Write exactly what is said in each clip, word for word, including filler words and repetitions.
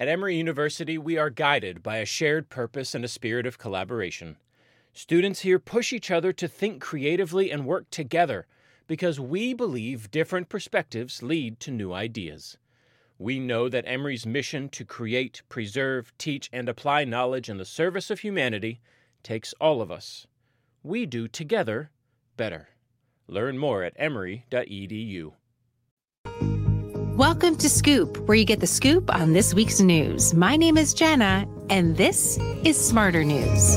At Emory University, we are guided by a shared purpose and a spirit of collaboration. Students here push each other to think creatively and work together because we believe different perspectives lead to new ideas. We know that Emory's mission to create, preserve, teach, and apply knowledge in the service of humanity takes all of us. We do together better. Learn more at emory dot e d u. Welcome to Scoop, where you get the scoop on this week's news. My name is Jenna, and this is Smarter News.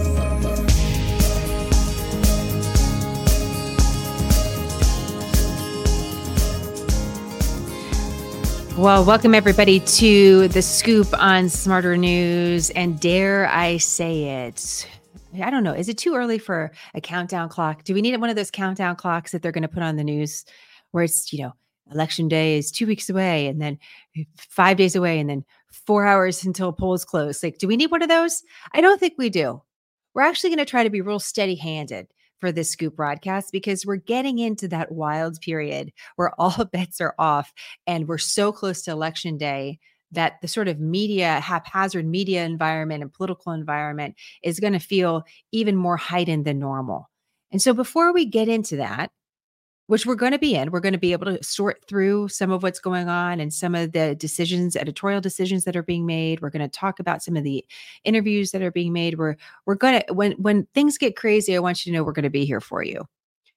Well, welcome everybody to the Scoop on Smarter News, and dare I say it, I don't know, is it too early for a countdown clock? Do we need one of those countdown clocks that they're going to put on the news where it's, you know, election day is two weeks away and then five days away and then four hours until polls close? Like, do we need one of those? I don't think we do. We're actually going to try to be real steady-handed for this Scoop broadcast because we're getting into that wild period where all bets are off and we're so close to election day that the sort of media, haphazard media environment and political environment is going to feel even more heightened than normal. And so before we get into that, which we're going to be in, we're going to be able to sort through some of what's going on and some of the decisions, editorial decisions that are being made. We're going to talk about some of the interviews that are being made. We're we're going to, when when things get crazy, I want you to know we're going to be here for you.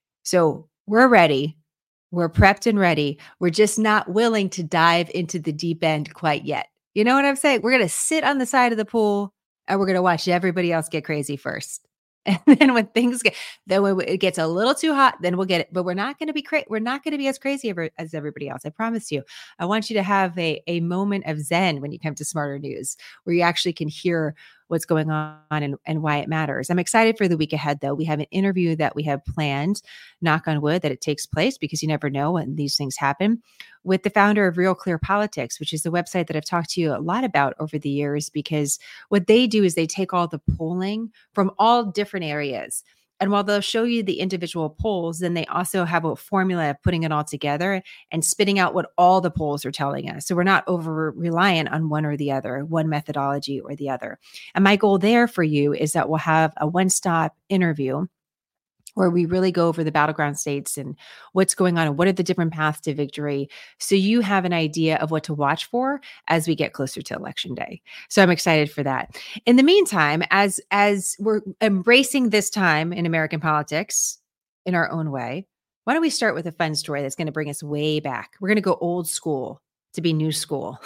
So we're ready. We're prepped and ready. We're just not willing to dive into the deep end quite yet. You know what I'm saying? We're going to sit on the side of the pool and we're going to watch everybody else get crazy first. And then when things get, then when it gets a little too hot, then we'll get it. But we're not going to be crazy. We're not going to be as crazy ever- as everybody else. I promise you. I want you to have a, a moment of zen when you come to Smarter News, where you actually can hear what's going on and, and why it matters. I'm excited for the week ahead, though. We have an interview that we have planned, knock on wood, that it takes place because you never know when these things happen, with the founder of Real Clear Politics, which is the website that I've talked to you a lot about over the years, because what they do is they take all the polling from all different areas. And while they'll show you the individual polls, then they also have a formula of putting it all together and spitting out what all the polls are telling us. So we're not over reliant on one or the other, one methodology or the other. And my goal there for you is that we'll have a one-stop interview where we really go over the battleground states and what's going on and what are the different paths to victory, so you have an idea of what to watch for as we get closer to election day. So I'm excited for that. In the meantime, as as we're embracing this time in American politics in our own way, why don't we start with a fun story that's going to bring us way back? We're going to go old school to be new school.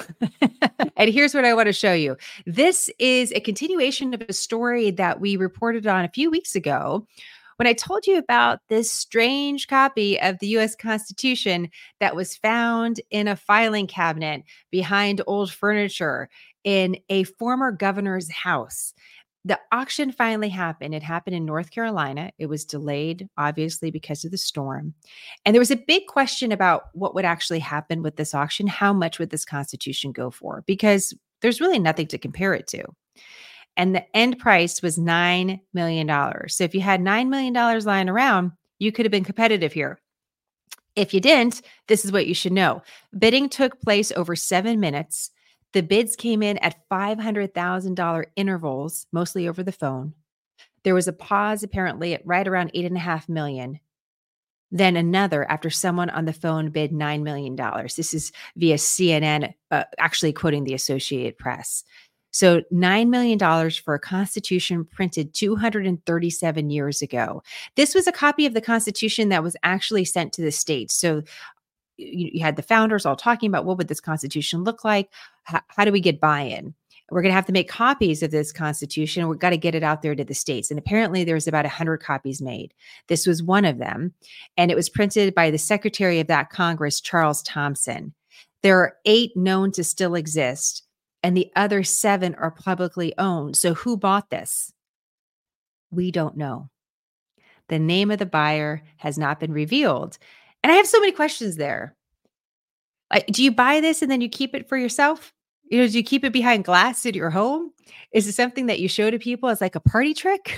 And here's what I want to show you. This is a continuation of a story that we reported on a few weeks ago, when I told you about this strange copy of the U S Constitution that was found in a filing cabinet behind old furniture in a former governor's house. The auction finally happened. It happened in North Carolina. It was delayed, obviously, because of the storm. And there was a big question about what would actually happen with this auction. How much would this Constitution go for? Because there's really nothing to compare it to. And the end price was nine million dollars. So if you had nine million dollars lying around, you could have been competitive here. If you didn't, this is what you should know. Bidding took place over seven minutes. The bids came in at five hundred thousand dollars intervals, mostly over the phone. There was a pause apparently at right around eight and a half million. Then another after someone on the phone bid nine million dollars. This is via C N N, uh, actually quoting the Associated Press. So nine million dollars for a Constitution printed two hundred thirty-seven years ago. This was a copy of the Constitution that was actually sent to the states. So you, you had the founders all talking about what would this Constitution look like? How, how do we get buy-in? We're going to have to make copies of this Constitution. We've got to get it out there to the states. And apparently there's about one hundred copies made. This was one of them. And it was printed by the Secretary of that Congress, Charles Thompson. There are eight known to still exist, and the other seven are publicly owned. So who bought this? We don't know. The name of the buyer has not been revealed. And I have so many questions there. Like, do you buy this and then you keep it for yourself? You know, do you keep it behind glass at your home? Is it something that you show to people as like a party trick?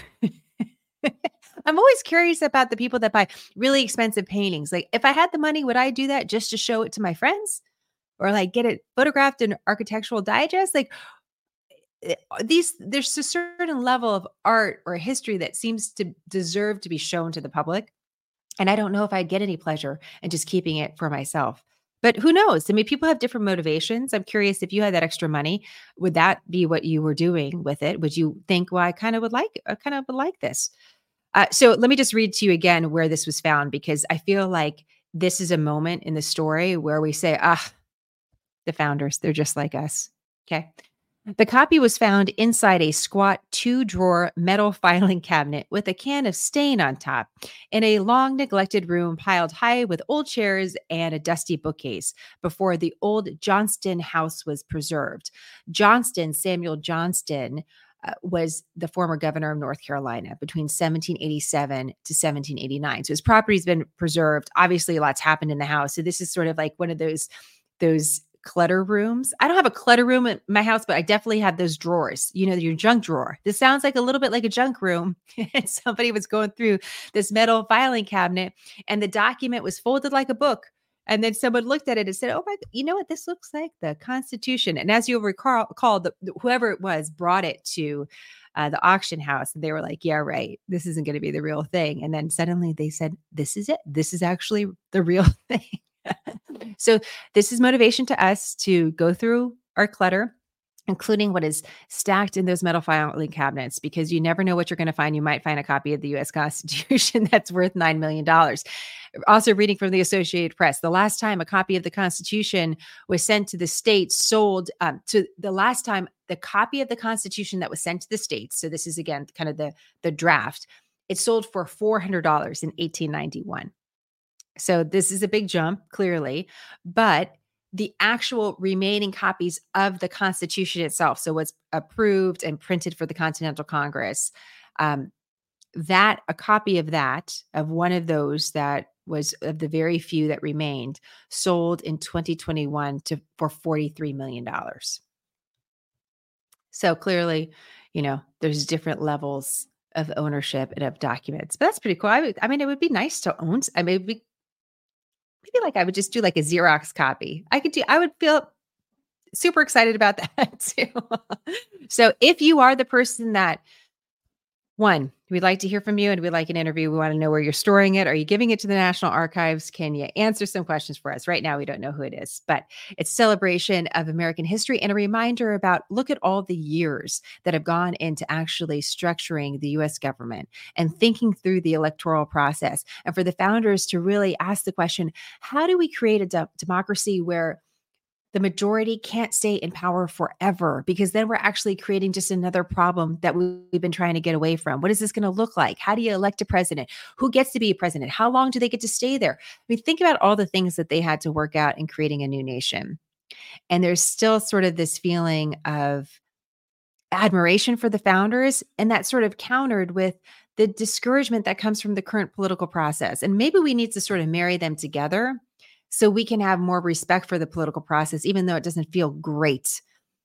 I'm always curious about the people that buy really expensive paintings. Like, if I had the money, would I do that just to show it to my friends? or like get it photographed in Architectural Digest. Like eh, these, there's a certain level of art or history that seems to deserve to be shown to the public. And I don't know if I'd get any pleasure in just keeping it for myself. But who knows? I mean, people have different motivations. I'm curious, if you had that extra money, would that be what you were doing with it? Would you think, well, I kind of would like, I kind of would like this. Uh, so let me just read to you again where this was found, because I feel like this is a moment in the story where we say, ah, the founders, they're just like us. Okay. The copy was found inside a squat two-drawer metal filing cabinet with a can of stain on top in a long neglected room piled high with old chairs and a dusty bookcase before the old Johnston house was preserved. Johnston, Samuel Johnston, uh, was the former governor of North Carolina between seventeen eighty-seven to seventeen eighty-nine. So his property's been preserved. Obviously, a lot's happened in the house. So this is sort of like one of those, those clutter rooms. I don't have a clutter room at my house, but I definitely have those drawers, you know, your junk drawer. This sounds like a little bit like a junk room. And somebody was going through this metal filing cabinet and the document was folded like a book. And then someone looked at it and said, oh my, you know what? This looks like the Constitution. And as you'll recall, recall the, whoever it was brought it to uh, the auction house. And they were like, yeah, right. This isn't going to be the real thing. And then suddenly they said, this is it. This is actually the real thing. So this is motivation to us to go through our clutter, including what is stacked in those metal filing cabinets, because you never know what you're going to find. You might find a copy of the U S Constitution that's worth nine million dollars. Also reading from the Associated Press, the last time a copy of the Constitution was sent to the states sold um, to the last time the copy of the Constitution that was sent to the states. So this is, again, kind of the, the draft. It sold for four hundred dollars in eighteen ninety-one. So this is a big jump, clearly, but the actual remaining copies of the Constitution itself, so what's approved and printed for the Continental Congress, um, that a copy of that, of one of those that was of the very few that remained, sold in twenty twenty-one to for forty-three million dollars. So clearly, you know, there's different levels of ownership and of documents, but that's pretty cool. I, would, I mean, it would be nice to own. I mean, it'd be, maybe like I would just do like a Xerox copy. I could do, I would feel super excited about that too. So if you are the person that, one, we'd like to hear from you and we'd like an interview. We want to know where you're storing it. Are you giving it to the National Archives? Can you answer some questions for us? Right now, we don't know who it is, but it's celebration of American history and a reminder about, look at all the years that have gone into actually structuring the U S government and thinking through the electoral process. And for the founders to really ask the question, how do we create a de- democracy where the majority can't stay in power forever, because then we're actually creating just another problem that we've been trying to get away from. What is this going to look like? How do you elect a president? Who gets to be a president? How long do they get to stay there? I mean, think about all the things that they had to work out in creating a new nation. And there's still sort of this feeling of admiration for the founders, and that's sort of countered with the discouragement that comes from the current political process. And maybe we need to sort of marry them together so we can have more respect for the political process, even though it doesn't feel great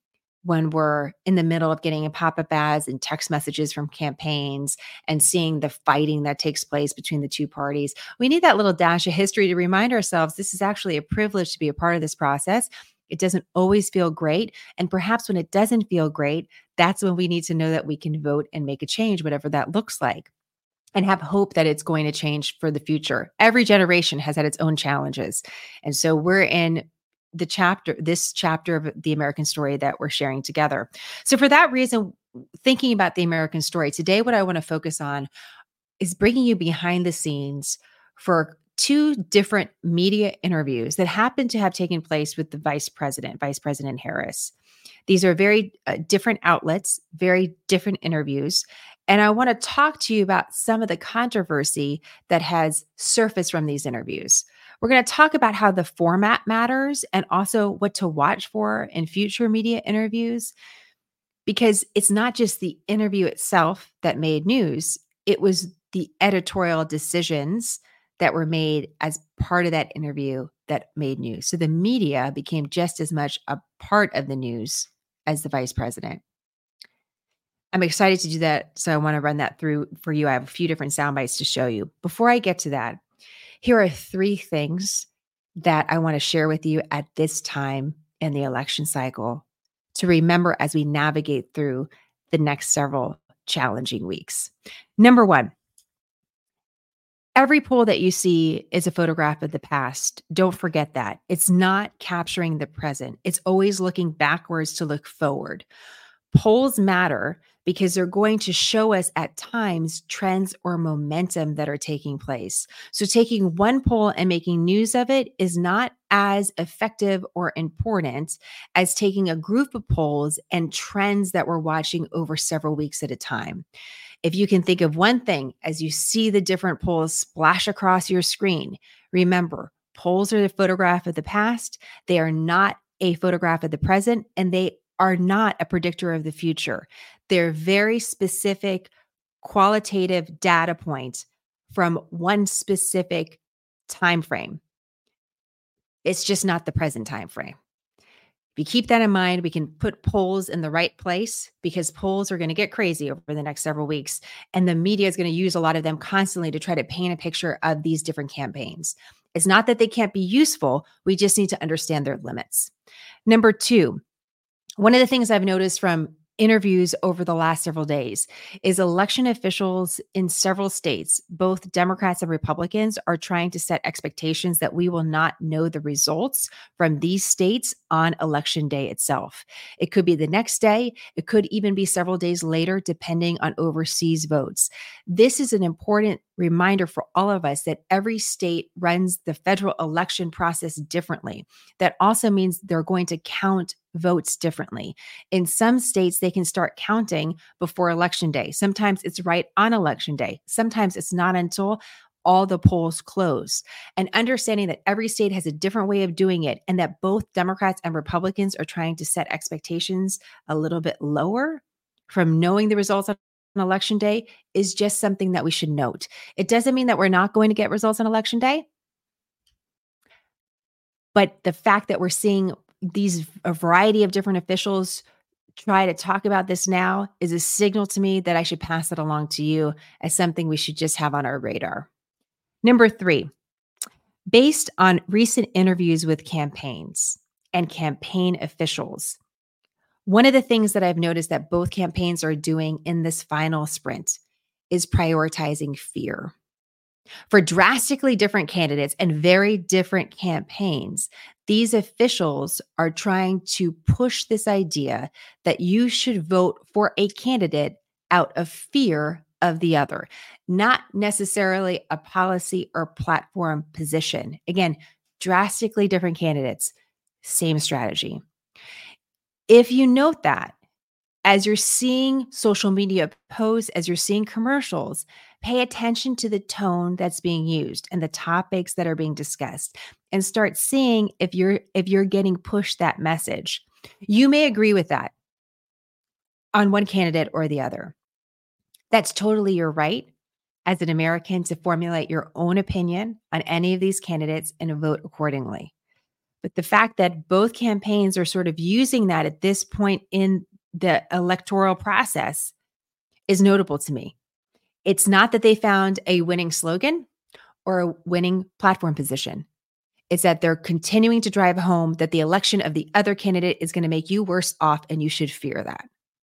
when we're in the middle of getting pop-up ads and text messages from campaigns and seeing the fighting that takes place between the two parties. We need that little dash of history to remind ourselves this is actually a privilege to be a part of this process. It doesn't always feel great. And perhaps when it doesn't feel great, that's when we need to know that we can vote and make a change, whatever that looks like, and have hope that it's going to change for the future. Every generation has had its own challenges. And so we're in the chapter, this chapter of the American story that we're sharing together. So for that reason, thinking about the American story today, what I want to focus on is bringing you behind the scenes for two different media interviews that happen to have taken place with the vice president, Vice President Harris. These are very uh, different outlets, very different interviews. And I want to talk to you about some of the controversy that has surfaced from these interviews. We're going to talk about how the format matters and also what to watch for in future media interviews, because it's not just the interview itself that made news. It was the editorial decisions that were made as part of that interview that made news. So the media became just as much a part of the news as the vice president. I'm excited to do that, so I want to run that through for you. I have a few different sound bites to show you. Before I get to that, here are three things that I want to share with you at this time in the election cycle to remember as we navigate through the next several challenging weeks. Number one, every poll that you see is a photograph of the past. Don't forget that. It's not capturing the present. It's always looking backwards to look forward. Polls matter because they're going to show us at times trends or momentum that are taking place. So taking one poll and making news of it is not as effective or important as taking a group of polls and trends that we're watching over several weeks at a time. If you can think of one thing as you see the different polls splash across your screen, remember, polls are the photograph of the past. They are not a photograph of the present, and they are not a predictor of the future. They're very specific qualitative data points from one specific time frame. It's just not the present time frame. If you keep that in mind, we can put polls in the right place because polls are going to get crazy over the next several weeks. And the media is going to use a lot of them constantly to try to paint a picture of these different campaigns. It's not that they can't be useful. We just need to understand their limits. Number two, one of the things I've noticed from interviews over the last several days is election officials in several states, both Democrats and Republicans, are trying to set expectations that we will not know the results from these states on election day itself. It could be the next day. It could even be several days later, depending on overseas votes. This is an important reminder for all of us that every state runs the federal election process differently. That also means they're going to count votes differently. In some states, they can start counting before election day. Sometimes it's right on election day. Sometimes it's not until all the polls close. And understanding that every state has a different way of doing it and that both Democrats and Republicans are trying to set expectations a little bit lower from knowing the results on election day is just something that we should note. It doesn't mean that we're not going to get results on election day, but the fact that we're seeing these a variety of different officials try to talk about this now is a signal to me that I should pass it along to you as something we should just have on our radar. Number three, based on recent interviews with campaigns and campaign officials, one of the things that I've noticed that both campaigns are doing in this final sprint is prioritizing fear. For drastically different candidates and very different campaigns, these officials are trying to push this idea that you should vote for a candidate out of fear of the other, not necessarily a policy or platform position. Again, drastically different candidates, same strategy. If you note that, as you're seeing social media posts, as you're seeing commercials, pay attention to the tone that's being used and the topics that are being discussed, and start seeing if you're if you're getting pushed that message. You may agree with that on one candidate or the other. That's totally your right as an American to formulate your own opinion on any of these candidates and vote accordingly. But the fact that both campaigns are sort of using that at this point in the electoral process is notable to me. It's not that they found a winning slogan or a winning platform position. It's that they're continuing to drive home that the election of the other candidate is going to make you worse off and you should fear that.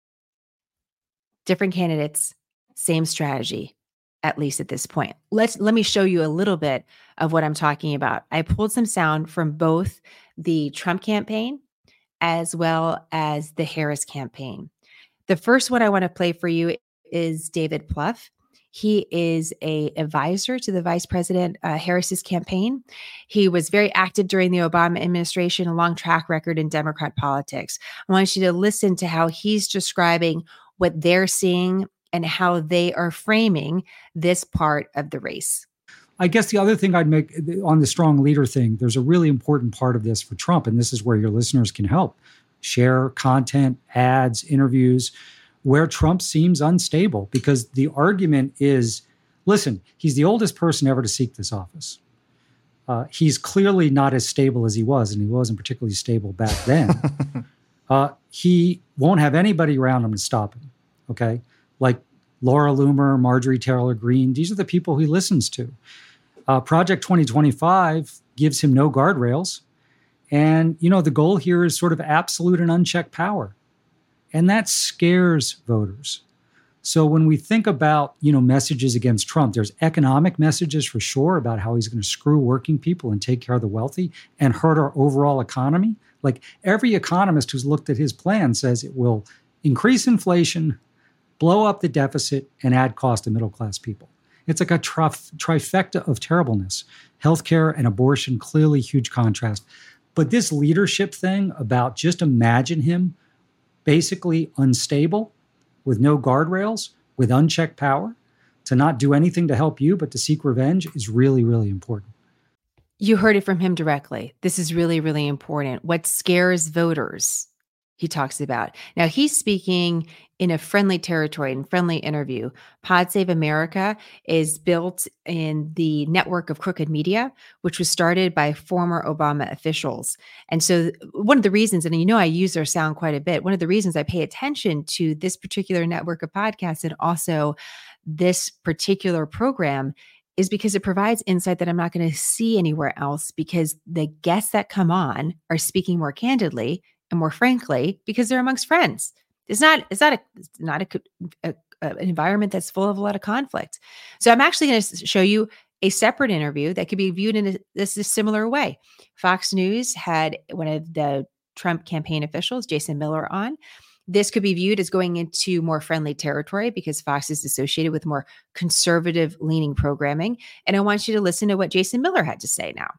Different candidates, same strategy, at least at this point. Let's let me show you a little bit of what I'm talking about. I pulled some sound from both the Trump campaign as well as the Harris campaign. The first one I want to play for you is David Plouffe. He is a advisor to the Vice President uh, Harris's campaign. He was very active during the Obama administration, a long track record in Democrat politics. I want you to listen to how he's describing what they're seeing and how they are framing this part of the race. I guess the other thing I'd make on the strong leader thing, there's a really important part of this for Trump, and this is where your listeners can help. Share content, ads, interviews, where Trump seems unstable, because the argument is, listen, he's the oldest person ever to seek this office. Uh, he's clearly not as stable as he was, and he wasn't particularly stable back then. uh, he won't have anybody around him to stop him, okay? Like Laura Loomer, Marjorie Taylor Greene, these are the people he listens to. Uh, Project twenty twenty-five gives him no guardrails. And, you know, the goal here is sort of absolute and unchecked power. And that scares voters. So when we think about, you know, messages against Trump, there's economic messages for sure about how he's going to screw working people and take care of the wealthy and hurt our overall economy. Like every economist who's looked at his plan says it will increase inflation, blow up the deficit, and add cost to middle-class people. It's like a trif- trifecta of terribleness. Healthcare and abortion, clearly huge contrast. But this leadership thing about just imagine him basically unstable, with no guardrails, with unchecked power, to not do anything to help you, but to seek revenge is really, really important. You heard it from him directly. This is really, really important. What scares voters, he talks about. Now, he's speaking in a friendly territory and friendly interview. Pod Save America is built in the network of Crooked Media, which was started by former Obama officials. And so one of the reasons, and you know I use their sound quite a bit, one of the reasons I pay attention to this particular network of podcasts and also this particular program is because it provides insight that I'm not going to see anywhere else, because the guests that come on are speaking more candidly and more frankly because they're amongst friends. It's not, it's not a, it's not a, a, a an environment that's full of a lot of conflict. So I'm actually going to show you a separate interview that could be viewed in a, this a similar way. Fox News had one of the Trump campaign officials, Jason Miller, on. This could be viewed as going into more friendly territory because Fox is associated with more conservative leaning programming. And I want you to listen to what Jason Miller had to say now.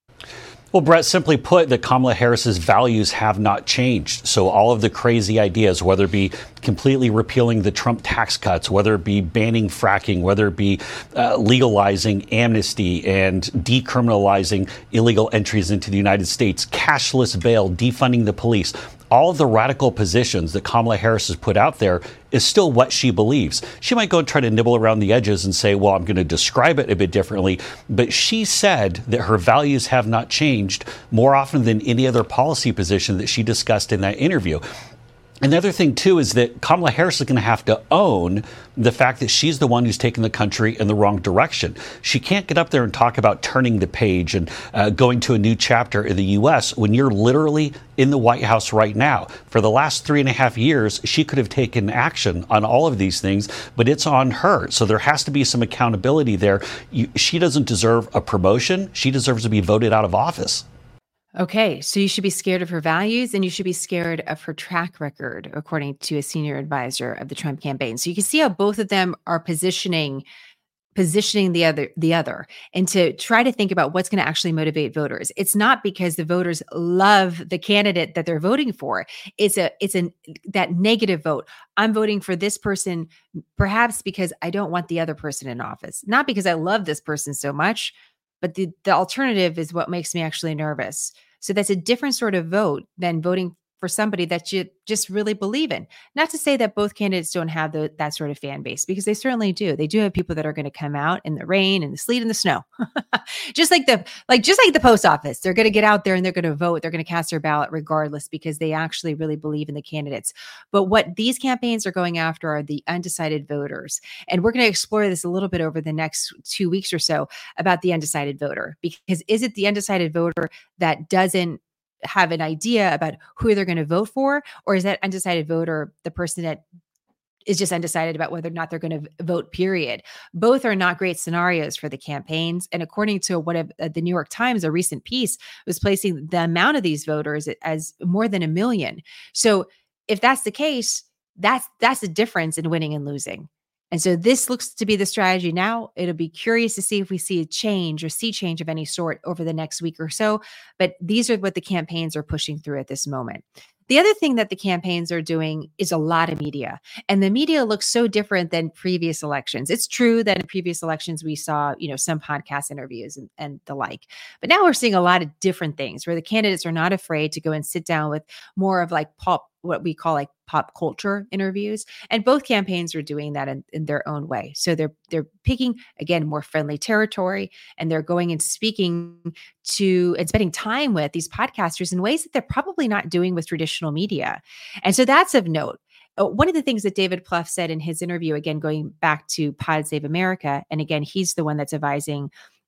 Well, Brett, simply put, that Kamala Harris's values have not changed. So all of the crazy ideas, whether it be completely repealing the Trump tax cuts, whether it be banning fracking, whether it be uh, legalizing amnesty and decriminalizing illegal entries into the United States, cashless bail, defunding the police, all of the radical positions that Kamala Harris has put out there is still what she believes. She might go and try to nibble around the edges and say, well, I'm going to describe it a bit differently. But she said that her values have not changed more often than any other policy position that she discussed in that interview. Another thing, too, is that Kamala Harris is going to have to own the fact that she's the one who's taken the country in the wrong direction. She can't get up there and talk about turning the page and uh, going to a new chapter in the U S when you're literally in the White House right now. For the last three and a half years, she could have taken action on all of these things, but it's on her. So there has to be some accountability there. You, she doesn't deserve a promotion. She deserves to be voted out of office. Okay, so you should be scared of her values and you should be scared of her track record, according to a senior advisor of the Trump campaign. So you can see how both of them are positioning positioning the other the other and to try to think about what's going to actually motivate voters. It's not because the voters love the candidate that they're voting for. It's a it's an that negative vote. I'm voting for this person perhaps because I don't want the other person in office, not because I love this person so much. But the, the alternative is what makes me actually nervous. So that's a different sort of vote than voting for somebody that you just really believe in. Not to say that both candidates don't have the, that sort of fan base, because they certainly do. They do have people that are going to come out in the rain and the sleet and the snow, just like the like just like the post office. They're going to get out there and they're going to vote. They're going to cast their ballot regardless because they actually really believe in the candidates. But what these campaigns are going after are the undecided voters, and we're going to explore this a little bit over the next two weeks or so about the undecided voter. Because is it the undecided voter that doesn't have an idea about who they're going to vote for, or is that undecided voter the person that is just undecided about whether or not they're going to vote, period? Both are not great scenarios for the campaigns. And according to what a, uh, the New York Times, a recent piece, was placing the amount of these voters as more than a million. So if that's the case, that's that's the difference in winning and losing. And so this looks to be the strategy now. It'll be curious to see if we see a change or sea change of any sort over the next week or so. But these are what the campaigns are pushing through at this moment. The other thing that the campaigns are doing is a lot of media, and the media looks so different than previous elections. It's true that in previous elections, we saw, you know, some podcast interviews and, and the like, but now we're seeing a lot of different things where the candidates are not afraid to go and sit down with more of like pop, what we call like pop culture interviews. And both campaigns are doing that in, in their own way. So they're, they're picking, again, more friendly territory, and they're going and speaking to and spending time with these podcasters in ways that they're probably not doing with traditional media. And so that's of note. Uh, one of the things that David Plouffe said in his interview, again, going back to Pod Save America, and again, he's the one that's advising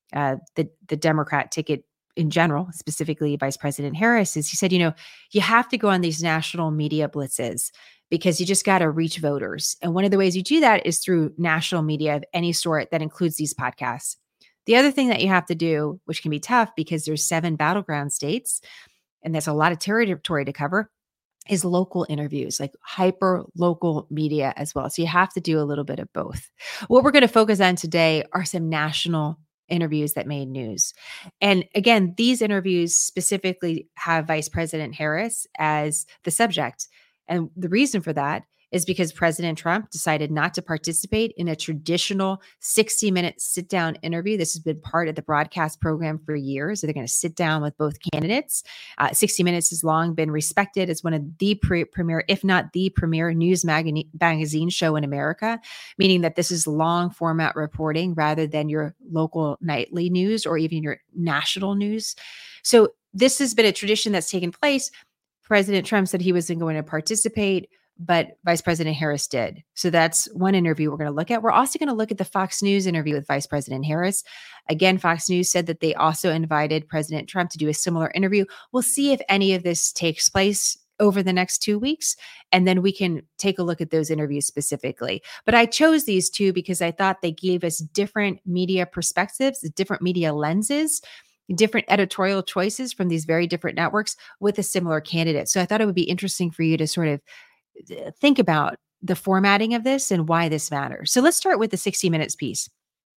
uh, the the Democrat ticket in general, specifically Vice President Harris, is he said, you know, you have to go on these national media blitzes because you just got to reach voters. And one of the ways you do that is through national media of any sort that includes these podcasts. The other thing that you have to do, which can be tough because there's seven battleground states, and there's a lot of territory to cover, is local interviews, like hyper local media as well. So you have to do a little bit of both. What we're going to focus on today are some national interviews that made news. And again, these interviews specifically have Vice President Harris as the subject. And the reason for that is because President Trump decided not to participate in a traditional sixty minute sit down interview. This has been part of the broadcast program for years. So they're going to sit down with both candidates. Uh, sixty minutes has long been respected as one of the pre- premier, if not the premier news mag- magazine show in America, meaning that this is long format reporting rather than your local nightly news or even your national news. So this has been a tradition that's taken place. President Trump said he wasn't going to participate, but Vice President Harris did. So that's one interview we're going to look at. We're also going to look at the Fox News interview with Vice President Harris. Again, Fox News said that they also invited President Trump to do a similar interview. We'll see if any of this takes place over the next two weeks, and then we can take a look at those interviews specifically. But I chose these two because I thought they gave us different media perspectives, different media lenses, different editorial choices from these very different networks with a similar candidate. So I thought it would be interesting for you to sort of think about the formatting of this and why this matters. So let's start with the sixty minutes piece.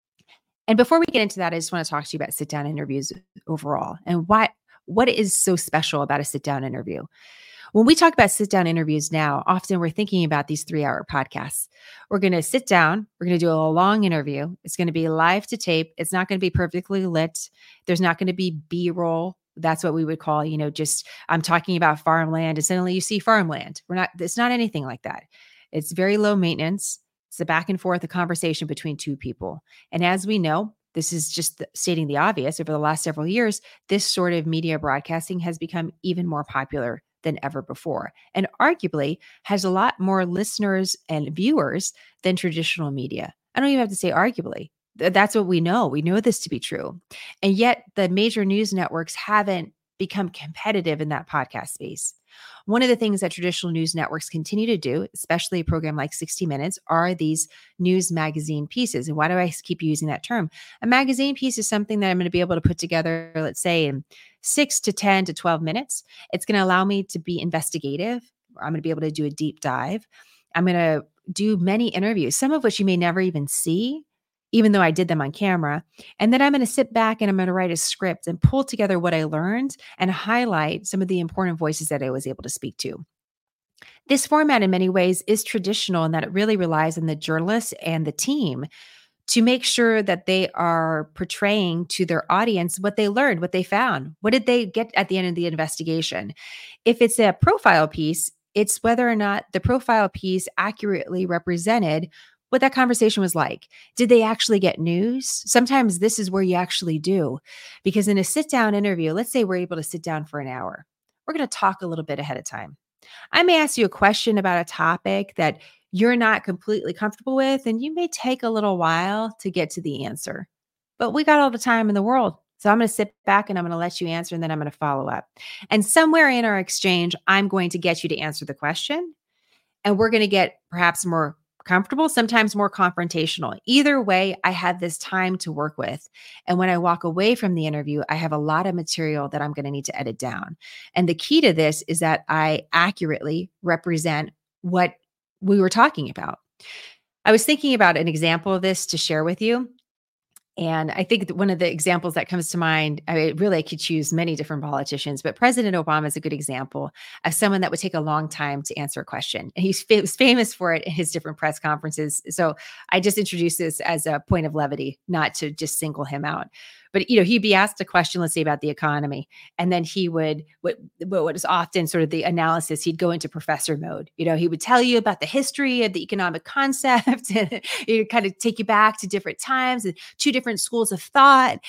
And before we get into that, I just want to talk to you about sit down interviews overall and why, what is so special about a sit down interview. When we talk about sit down interviews now, often we're thinking about these three hour podcasts. We're going to sit down. We're going to do a long interview. It's going to be live to tape. It's not going to be perfectly lit. There's not going to be B-roll. That's what we would call, you know, just I'm talking about farmland and suddenly you see farmland. We're not, it's not anything like that. It's very low maintenance. It's a back and forth, a conversation between two people. And as we know, this is just stating the obvious, over the last several years, this sort of media broadcasting has become even more popular than ever before, and arguably has a lot more listeners and viewers than traditional media. I don't even have to say arguably. That's what we know. We know this to be true. And yet the major news networks haven't become competitive in that podcast space. One of the things that traditional news networks continue to do, especially a program like sixty minutes, are these news magazine pieces. And why do I keep using that term? A magazine piece is something that I'm going to be able to put together, let's say in six to ten to twelve minutes. It's going to allow me to be investigative. I'm going to be able to do a deep dive. I'm going to do many interviews, some of which you may never even see, even though I did them on camera. And then I'm going to sit back and I'm going to write a script and pull together what I learned and highlight some of the important voices that I was able to speak to. This format in many ways is traditional in that it really relies on the journalists and the team to make sure that they are portraying to their audience what they learned, what they found. What did they get at the end of the investigation? If it's a profile piece, it's whether or not the profile piece accurately represented what that conversation was like. Did they actually get news? Sometimes this is where you actually do, because in a sit down interview, let's say we're able to sit down for an hour. We're going to talk a little bit ahead of time. I may ask you a question about a topic that you're not completely comfortable with, and you may take a little while to get to the answer, but we got all the time in the world. So I'm going to sit back and I'm going to let you answer, and then I'm going to follow up. And somewhere in our exchange, I'm going to get you to answer the question, and we're going to get perhaps more comfortable, sometimes more confrontational. Either way, I have this time to work with. And when I walk away from the interview, I have a lot of material that I'm going to need to edit down. And the key to this is that I accurately represent what we were talking about. I was thinking about an example of this to share with you. And I think that one of the examples that comes to mind, I mean, really I could choose many different politicians, but President Obama is a good example of someone that would take a long time to answer a question. And he's f- famous for it in his different press conferences. So I just introduced this as a point of levity, not to just single him out. But, you know, he'd be asked a question, let's say about the economy, and then he would, what, what is often sort of the analysis, he'd go into professor mode. You know, he would tell you about the history of the economic concept and he'd kind of take you back to different times and two different schools of thought.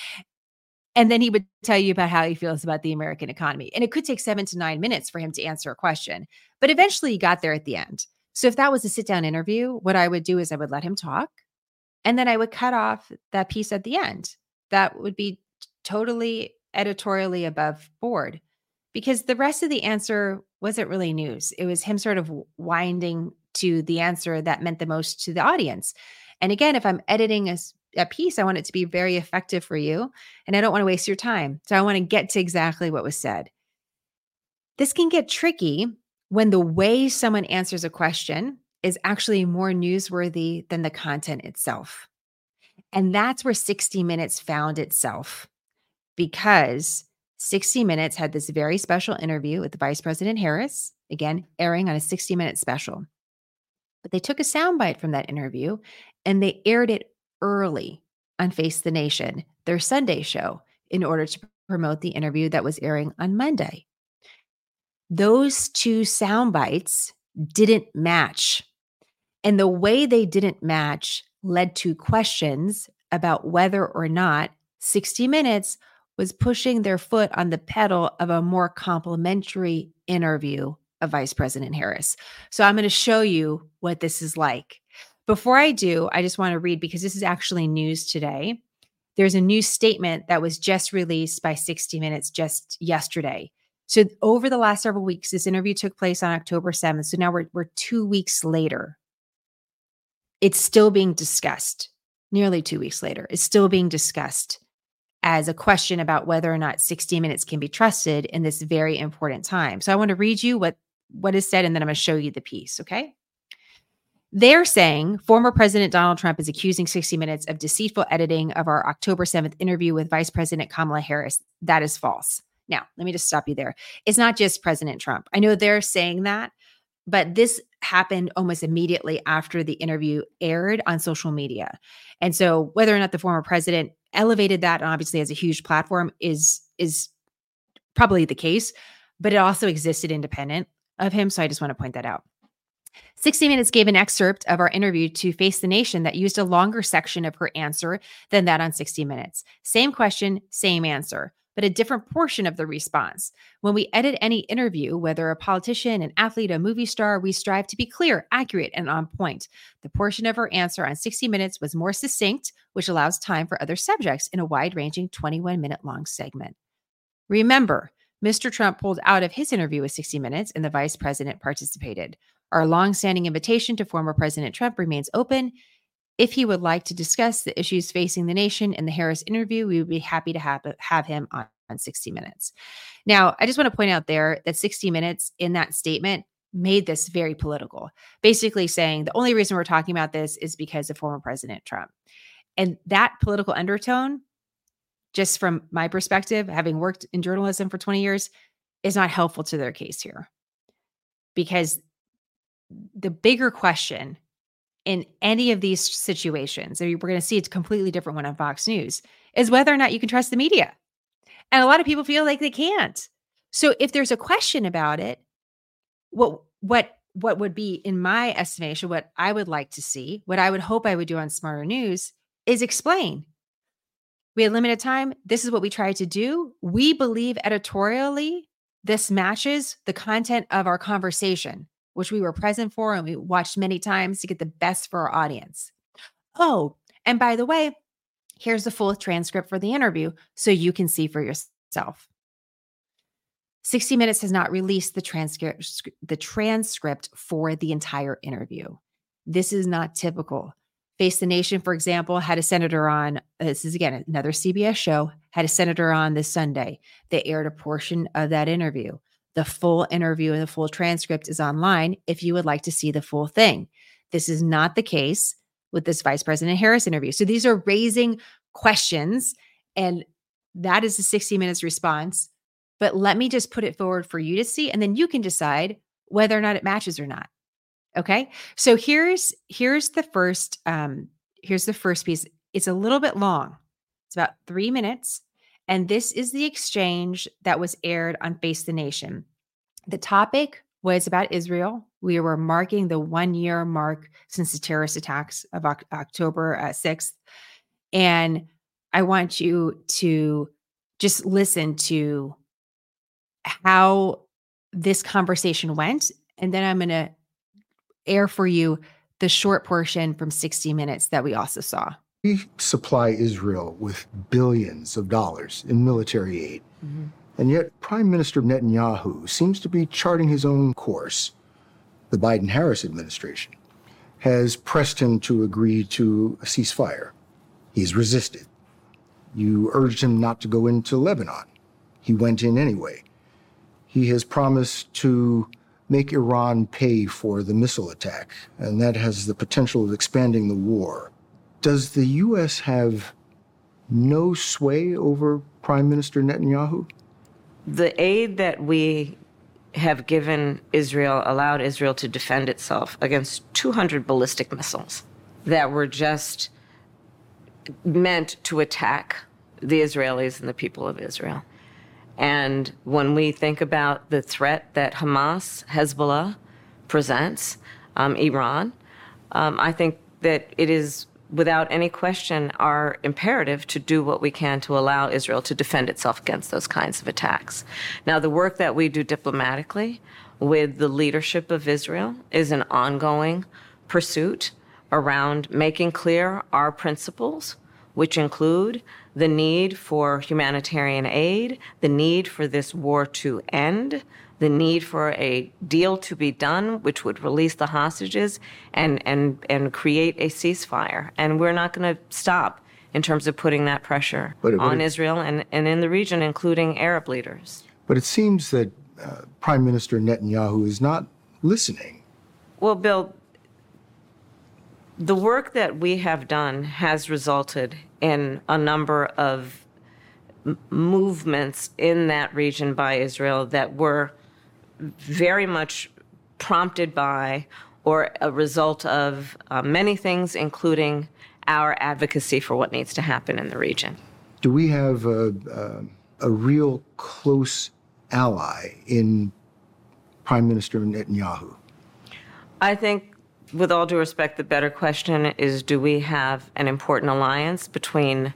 And then he would tell you about how he feels about the American economy. And it could take seven to nine minutes for him to answer a question. But eventually he got there at the end. So if that was a sit down interview, what I would do is I would let him talk. And then I would cut off that piece at the end. that would be totally editorially above board, because the rest of the answer wasn't really news. It was him sort of winding to the answer that meant the most to the audience. And again, if I'm editing a, a piece, I want it to be very effective for you, and I don't want to waste your time. So I want to get to exactly what was said. This can get tricky when the way someone answers a question is actually more newsworthy than the content itself. And that's where sixty minutes found itself, because sixty minutes had this very special interview with Vice President Harris, again, airing on a sixty minute special. But they took a soundbite from that interview and they aired it early on Face the Nation, their Sunday show, in order to promote the interview that was airing on Monday. Those two sound bites didn't match. And the way they didn't match led to questions about whether or not sixty minutes was pushing their foot on the pedal of a more complimentary interview of Vice President Harris. So I'm going to show you what this is like. Before I do, I just want to read, because this is actually news today. There's a new statement that was just released by sixty minutes just yesterday. So over the last several weeks, this interview took place on October seventh. So now we're, we're two weeks later. It's still being discussed. Nearly two weeks later, it's still being discussed as a question about whether or not sixty minutes can be trusted in this very important time. So I want to read you what, what is said, and then I'm going to show you the piece, okay? They're saying former President Donald Trump is accusing sixty minutes of deceitful editing of our October seventh interview with Vice President Kamala Harris. That is false. Now, let me just stop you there. It's not just President Trump. I know they're saying that, but this happened almost immediately after the interview aired on social media. And so whether or not the former president elevated that, and obviously has a huge platform, is, is probably the case, but it also existed independent of him. So I just want to point that out. sixty minutes gave an excerpt of our interview to Face the Nation that used a longer section of her answer than that on sixty minutes. Same question, same answer, but a different portion of the response. When we edit any interview, whether a politician, an athlete, a movie star, we strive to be clear, accurate, and on point. The portion of her answer on sixty minutes was more succinct, which allows time for other subjects in a wide-ranging twenty-one minute long segment. Remember, Mister Trump pulled out of his interview with sixty minutes and the vice president participated. Our long-standing invitation to former President Trump remains open. If he would like to discuss the issues facing the nation in the Harris interview, we would be happy to have, have him on, on sixty minutes. Now, I just want to point out there that sixty minutes in that statement made this very political, basically saying the only reason we're talking about this is because of former President Trump. And that political undertone, just from my perspective, having worked in journalism for twenty years, is not helpful to their case here. Because the bigger question in any of these situations, and we're going to see it's a completely different one on Fox News, is whether or not you can trust the media. And a lot of people feel like they can't. So if there's a question about it, what what what would be, in my estimation, what I would like to see, what I would hope I would do on Smarter News, is explain. We had limited time. This is what we tried to do. We believe editorially this matches the content of our conversation, which we were present for and we watched many times to get the best for our audience. Oh, and by the way, here's the full transcript for the interview so you can see for yourself. sixty minutes has not released the transcript, the transcript for the entire interview. This is not typical. Face the Nation, for example, had a senator on, this is again, another C B S show, had a senator on this Sunday. They aired a portion of that interview. The full interview and the full transcript is online if you would like to see the full thing. This is not the case with this Vice President Harris interview. So these are raising questions, and that is the sixty minutes response. But let me just put it forward for you to see, and then you can decide whether or not it matches or not. Okay. So here's, here's the first, um, here's the first piece. It's a little bit long. It's about three minutes. And this is the exchange that was aired on Face the Nation. The topic was about Israel. We were marking the one year mark since the terrorist attacks of October sixth. And I want you to just listen to how this conversation went. And then I'm going to air for you the short portion from sixty minutes that we also saw. We supply Israel with billions of dollars in military aid. Mm-hmm. And yet Prime Minister Netanyahu seems to be charting his own course. The Biden-Harris administration has pressed him to agree to a ceasefire. He's resisted. You urged him not to go into Lebanon. He went in anyway. He has promised to make Iran pay for the missile attack, and that has the potential of expanding the war. Does the U S have no sway over Prime Minister Netanyahu? The aid that we have given Israel allowed Israel to defend itself against two hundred ballistic missiles that were just meant to attack the Israelis and the people of Israel. And when we think about the threat that Hamas, Hezbollah presents, um, Iran, um, I think that it is without any question our imperative to do what we can to allow Israel to defend itself against those kinds of attacks. Now, the work that we do diplomatically with the leadership of Israel is an ongoing pursuit around making clear our principles, which include the need for humanitarian aid, the need for this war to end, the need for a deal to be done, which would release the hostages and, and, and create a ceasefire. And we're not going to stop in terms of putting that pressure but, but on it, Israel and, and in the region, including Arab leaders. But it seems that uh, Prime Minister Netanyahu is not listening. Well, Bill, the work that we have done has resulted in a number of m- movements in that region by Israel that were very much prompted by or a result of uh, many things, including our advocacy for what needs to happen in the region. Do we have a, a, a real close ally in Prime Minister Netanyahu? I think, with all due respect, the better question is, do we have an important alliance between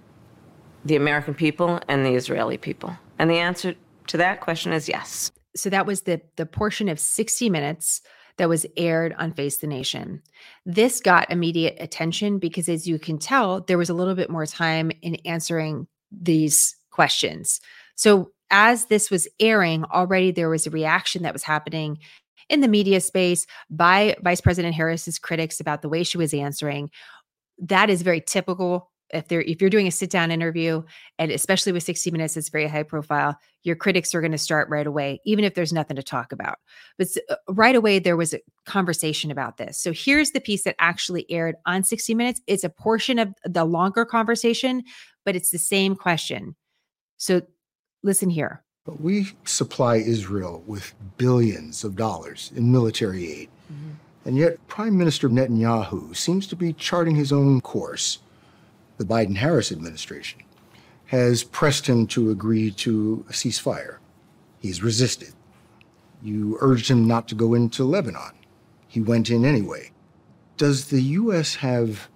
the American people and the Israeli people? And the answer to that question is yes. So that was the the portion of sixty minutes that was aired on Face the Nation. This got immediate attention because, as you can tell, there was a little bit more time in answering these questions. So as this was airing, already there was a reaction that was happening in the media space by Vice President Harris's critics about the way she was answering. That is very typical. If they're if you're doing a sit down interview, and especially with sixty minutes, it's very high profile, your critics are going to start right away, even if there's nothing to talk about. But right away, there was a conversation about this. So here's the piece that actually aired on sixty minutes. It's a portion of the longer conversation, but it's the same question. So listen here. We supply Israel with billions of dollars in military aid. Mm-hmm. And yet Prime Minister Netanyahu seems to be charting his own course. The Biden-Harris administration has pressed him to agree to a ceasefire. He's resisted. You urged him not to go into Lebanon. He went in anyway. Does the U S have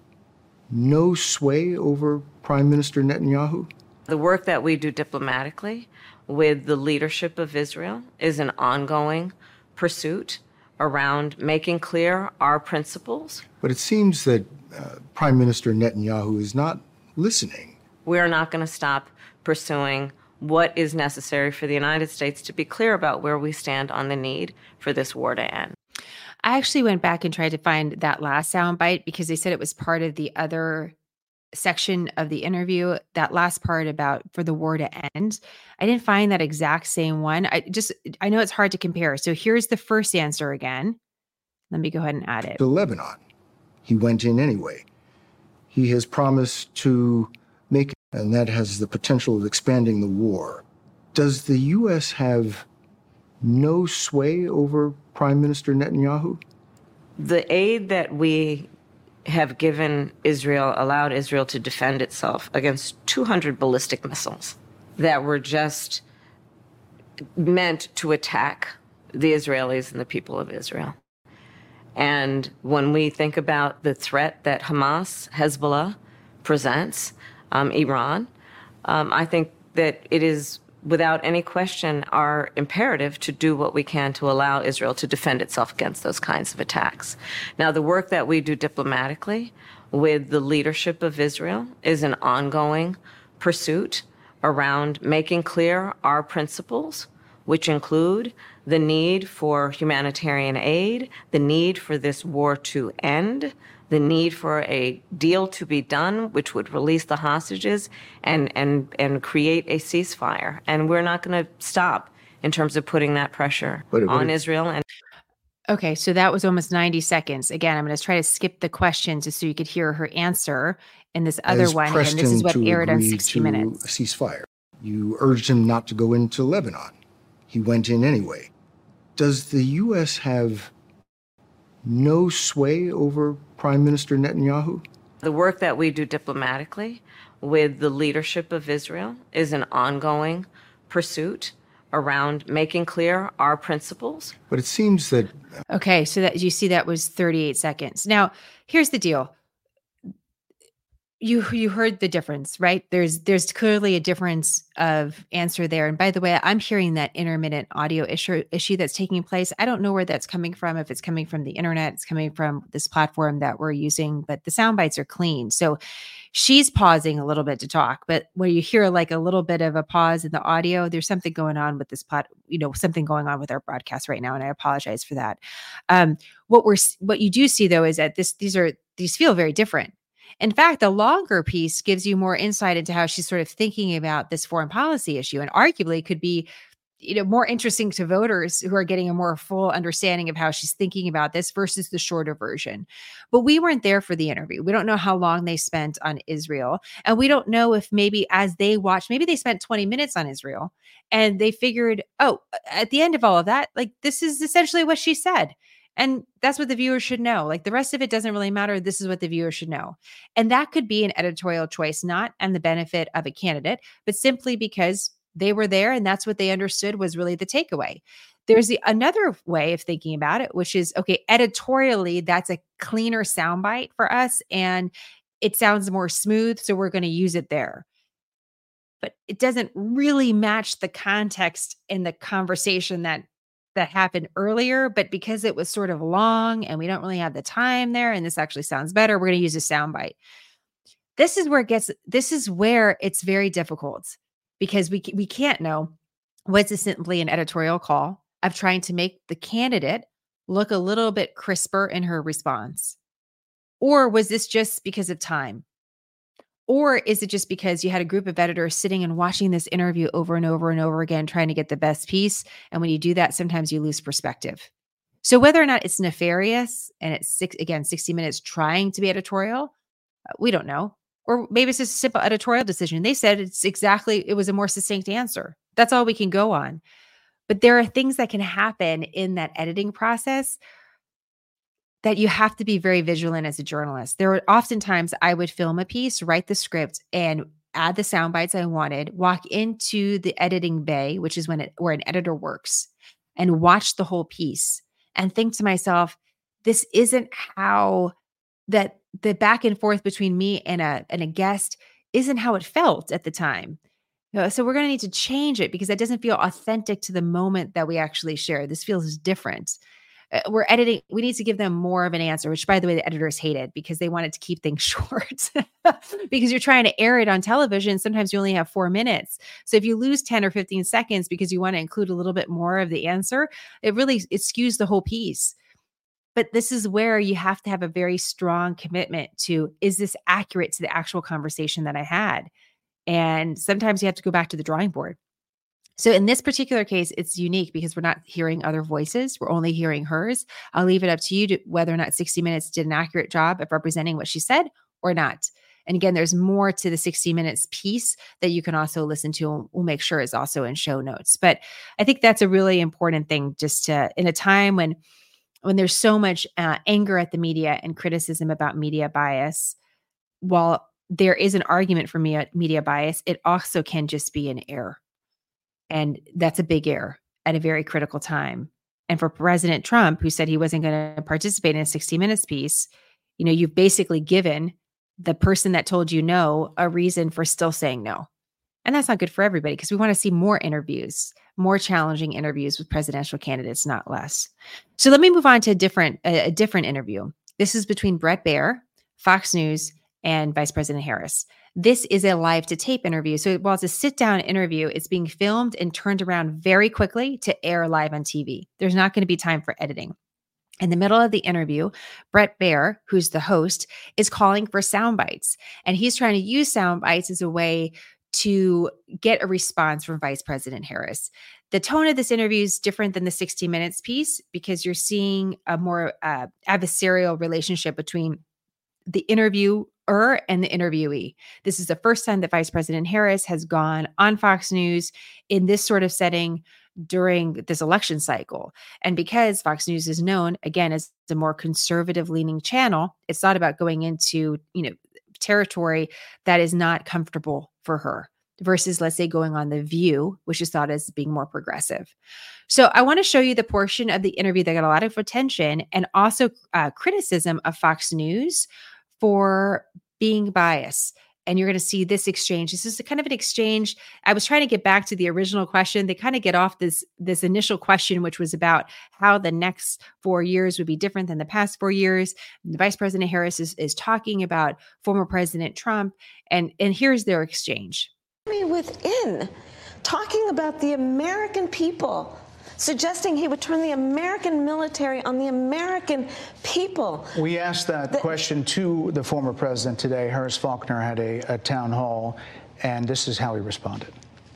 no sway over Prime Minister Netanyahu? The work that we do diplomatically with the leadership of Israel is an ongoing pursuit around making clear our principles. But it seems that uh, Prime Minister Netanyahu is not listening. We're not going to stop pursuing what is necessary for the United States to be clear about where we stand on the need for this war to end. I actually went back and tried to find that last soundbite because they said it was part of the other section of the interview, that last part about for the war to end. I didn't find that exact same one. I just, I know it's hard to compare. So here's the first answer again. Let me go ahead and add it. To Lebanon. He went in anyway. He has promised to make, and that has the potential of expanding the war. Does the U S have no sway over Prime Minister Netanyahu? The aid that we have given Israel allowed Israel to defend itself against two hundred ballistic missiles that were just meant to attack the Israelis and the people of Israel. And when we think about the threat that Hamas, Hezbollah presents, um, Iran, um, I think that it is without any question our imperative to do what we can to allow Israel to defend itself against those kinds of attacks. Now, the work that we do diplomatically with the leadership of Israel is an ongoing pursuit around making clear our principles, which include the need for humanitarian aid, the need for this war to end, the need for a deal to be done, which would release the hostages and, and, and create a ceasefire. And we're not going to stop in terms of putting that pressure But it- but on it- Israel. And Okay, so that was almost ninety seconds. Again, I'm going to try to skip the questions just so you could hear her answer in this other has one. pressed And this is him what to aired on agree sixty to minutes. a ceasefire. You urged him not to go into Lebanon. He went in anyway. Does the U S have no sway over Prime Minister Netanyahu? the work that we do diplomatically with the leadership of Israel is an ongoing pursuit around making clear our principles. But it seems that Okay, so that you see that was thirty-eight seconds. Now, here's the deal. You you heard the difference, right? There's there's clearly a difference of answer there. And by the way, I'm hearing that intermittent audio issue issue that's taking place. I don't know where that's coming from. If it's coming from the internet, it's coming from this platform that we're using, but the sound bites are clean. So she's pausing a little bit to talk, but where you hear like a little bit of a pause in the audio, there's something going on with this pot, you know, something going on with our broadcast right now. And I apologize for that. Um, what we're, what you do see though, is that this, these are, these feel very different. In fact, the longer piece gives you more insight into how she's sort of thinking about this foreign policy issue, and arguably could be, you know, more interesting to voters who are getting a more full understanding of how she's thinking about this versus the shorter version. But we weren't there for the interview. We don't know how long they spent on Israel. And we don't know if maybe as they watched, maybe they spent twenty minutes on Israel and they figured, oh, at the end of all of that, like this is essentially what she said. And that's what the viewer should know. Like the rest of it doesn't really matter. This is what the viewer should know. And that could be an editorial choice, not on the benefit of a candidate, but simply because they were there and that's what they understood was really the takeaway. There's the, another way of thinking about it, which is, okay, editorially, that's a cleaner soundbite for us and it sounds more smooth. So we're going to use it there. But it doesn't really match the context in the conversation that that happened earlier, but because it was sort of long and we don't really have the time there, and this actually sounds better, we're going to use a soundbite. This is where it gets, this is where it's very difficult because we, we can't know, was this simply an editorial call of trying to make the candidate look a little bit crisper in her response? Or was this just because of time? Or is it just because you had a group of editors sitting and watching this interview over and over and over again, trying to get the best piece? And when you do that, sometimes you lose perspective. So whether or not it's nefarious and it's six, again, sixty minutes trying to be editorial, we don't know. Or maybe it's just a simple editorial decision. They said it's exactly, it was a more succinct answer. That's all we can go on. But there are things that can happen in that editing process that you have to be very vigilant as a journalist. There were oftentimes I would film a piece, write the script, and add the sound bites I wanted, walk into the editing bay, which is when it, where an editor works, and watch the whole piece and think to myself, this isn't how that the back and forth between me and a, and a guest isn't how it felt at the time. So we're going to need to change it because that doesn't feel authentic to the moment that we actually share. This feels different. We're editing. We need to give them more of an answer, which by the way, the editors hated because they wanted to keep things short because you're trying to air it on television. Sometimes you only have four minutes. So if you lose ten or fifteen seconds because you want to include a little bit more of the answer, it really, it skews the whole piece. But this is where you have to have a very strong commitment to, is this accurate to the actual conversation that I had? And sometimes you have to go back to the drawing board. So in this particular case, it's unique because we're not hearing other voices. We're only hearing hers. I'll leave it up to you to whether or not sixty minutes did an accurate job of representing what she said or not. And again, there's more to the sixty minutes piece that you can also listen to. We'll make sure is also in show notes. But I think that's a really important thing just to, in a time when, when there's so much uh, anger at the media and criticism about media bias, while there is an argument for media, media bias, it also can just be an error. And that's a big error at a very critical time. And for President Trump, who said he wasn't going to participate in a sixty minutes piece, you know, you've basically given the person that told you no a reason for still saying no. And that's not good for everybody because we want to see more interviews, more challenging interviews with presidential candidates, not less. So let me move on to a different, a, a different interview. This is between Bret Baier, Fox News, and Vice President Harris. This is a live to tape interview. So while it's a sit down interview, it's being filmed and turned around very quickly to air live on T V. There's not going to be time for editing. In the middle of the interview, Bret Baier, who's the host, is calling for sound bites. And he's trying to use sound bites as a way to get a response from Vice President Harris. The tone of this interview is different than the sixty minutes piece because you're seeing a more uh, adversarial relationship between the interviewer and the interviewee. This is the first time that Vice President Harris has gone on Fox News in this sort of setting during this election cycle. And because Fox News is known, again, as a more conservative leaning channel, it's not about going into, you know, territory that is not comfortable for her versus, let's say, going on The View, which is thought as being more progressive. So I want to show you the portion of the interview that got a lot of attention and also uh, criticism of Fox News for being biased. And you're going to see this exchange. This is a kind of an exchange. I was trying to get back to the original question. They kind of get off this, this initial question, which was about how the next four years would be different than the past four years. The Vice President Harris is, is talking about former President Trump. And, and here's their exchange. Within, talking about the American people, suggesting he would turn the American military on the American people. We asked that the, question to the former president today. Harris Faulkner had a, a town hall, and this is how he responded.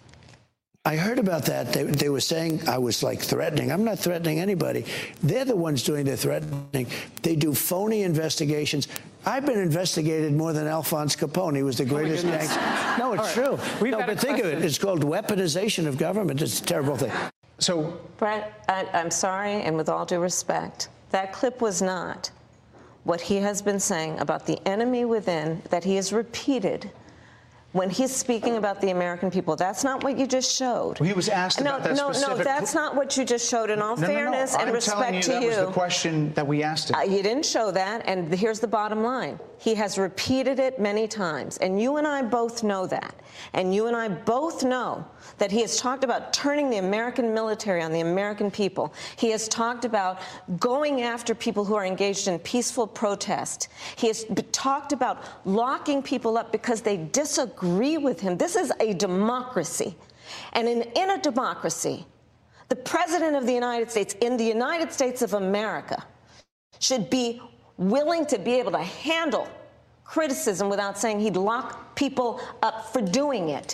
I heard about that. They, they were saying I was like threatening. I'm not threatening anybody. They're the ones doing the threatening. They do phony investigations. I've been investigated more than Alphonse Capone. He was the greatest oh gangster. No, it's right. true. We've no, but think question. of it. It's called weaponization of government. It's a terrible thing. So, Bret, I, I'm sorry, and with all due respect, that clip was not what he has been saying about the enemy within that he has repeated when he's speaking about the American people. That's not what you just showed. Well, he was asked no, about that no, specific... No, that's not what you just showed. In all no, fairness no, no. and I'm respect you to that you. That was the question that we asked him. Uh, you didn't show that, and here's the bottom line. He has repeated it many times, and you and I both know that. And you and I both know that he has talked about turning the American military on the American people. He has talked about going after people who are engaged in peaceful protest. He has b- talked about locking people up because they disagree with him. This is a democracy. And in, in a democracy, the President of the United States, in the United States of America, should be willing to be able to handle criticism without saying he'd lock people up for doing it.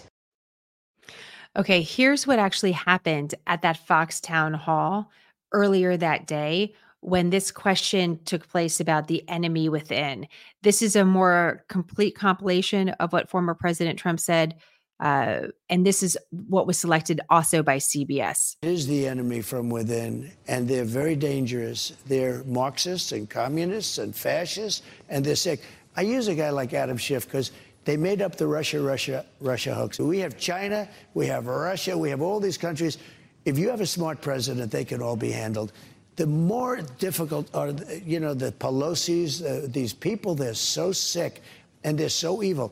Okay, here's what actually happened at that Fox town hall earlier that day when this question took place about the enemy within. This is a more complete compilation of what former President Trump said. Uh, and this is what was selected also by C B S. It is the enemy from within, and they're very dangerous. They're Marxists and communists and fascists, and they're sick. I use a guy like Adam Schiff because they made up the Russia, Russia, Russia hoax. We have China, we have Russia, we have all these countries. If you have a smart president, they can all be handled. The more difficult are, you know, the Pelosi's, uh, these people, they're so sick and they're so evil.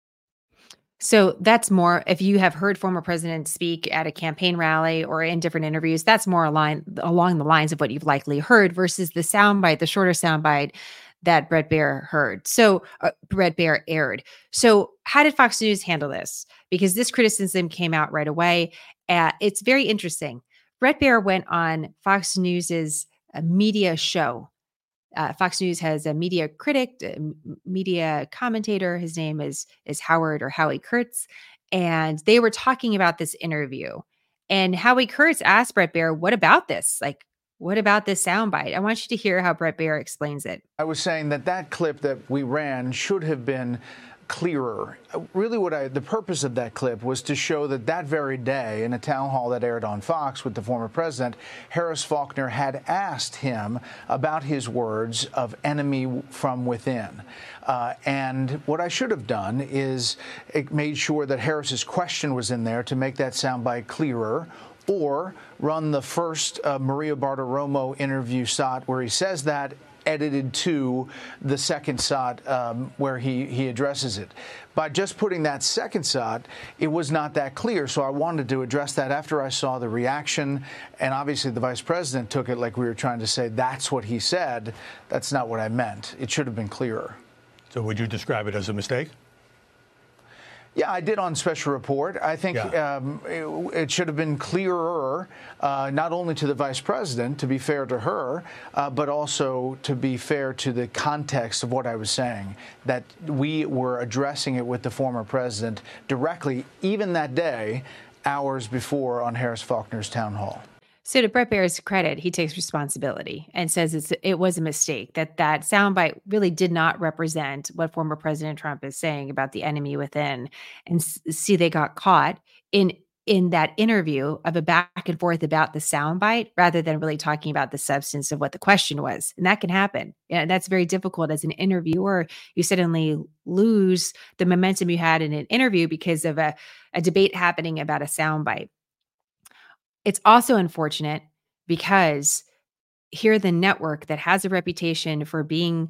So that's more, if you have heard former presidents speak at a campaign rally or in different interviews, that's more aligned, along the lines of what you've likely heard versus the soundbite, the shorter soundbite that Bret Baier heard. So uh, Bret Baier aired. So how did Fox News handle this? Because this criticism came out right away. Uh, it's very interesting. Bret Baier went on Fox News's uh, media show. Uh, Fox News has a media critic, a media commentator. His name is is Howard or Howie Kurtz, and they were talking about this interview. And Howie Kurtz asked Bret Baier, "What about this? Like, what about this soundbite?" I want you to hear how Bret Baier explains it. I was saying that that clip that we ran should have been clearer. Really, what I, the purpose of that clip was to show that that very day in a town hall that aired on Fox with the former president, Harris Faulkner had asked him about his words of enemy from within. Uh, and what I should have done is it made sure that Harris's question was in there to make that soundbite clearer, or run the first uh, Maria Bartiromo interview shot where he says that, edited to the second shot um, where he, he addresses it. By just putting that second shot, it was not that clear. So I wanted to address that after I saw the reaction. And obviously the vice president took it like we were trying to say, that's what he said. That's not what I meant. It should have been clearer. So would you describe it as a mistake? Yeah, I did on Special Report. I think yeah. um, it, it should have been clearer, uh, not only to the vice president, to be fair to her, uh, but also to be fair to the context of what I was saying, that we were addressing it with the former president directly, even that day, hours before on Harris Faulkner's town hall. So to Bret Baier's credit, he takes responsibility and says it's, it was a mistake, that that soundbite really did not represent what former President Trump is saying about the enemy within. And see, they got caught in in that interview of a back and forth about the soundbite rather than really talking about the substance of what the question was. And that can happen. And that's very difficult as an interviewer. You suddenly lose the momentum you had in an interview because of a, a debate happening about a soundbite. It's also unfortunate because here the network that has a reputation for being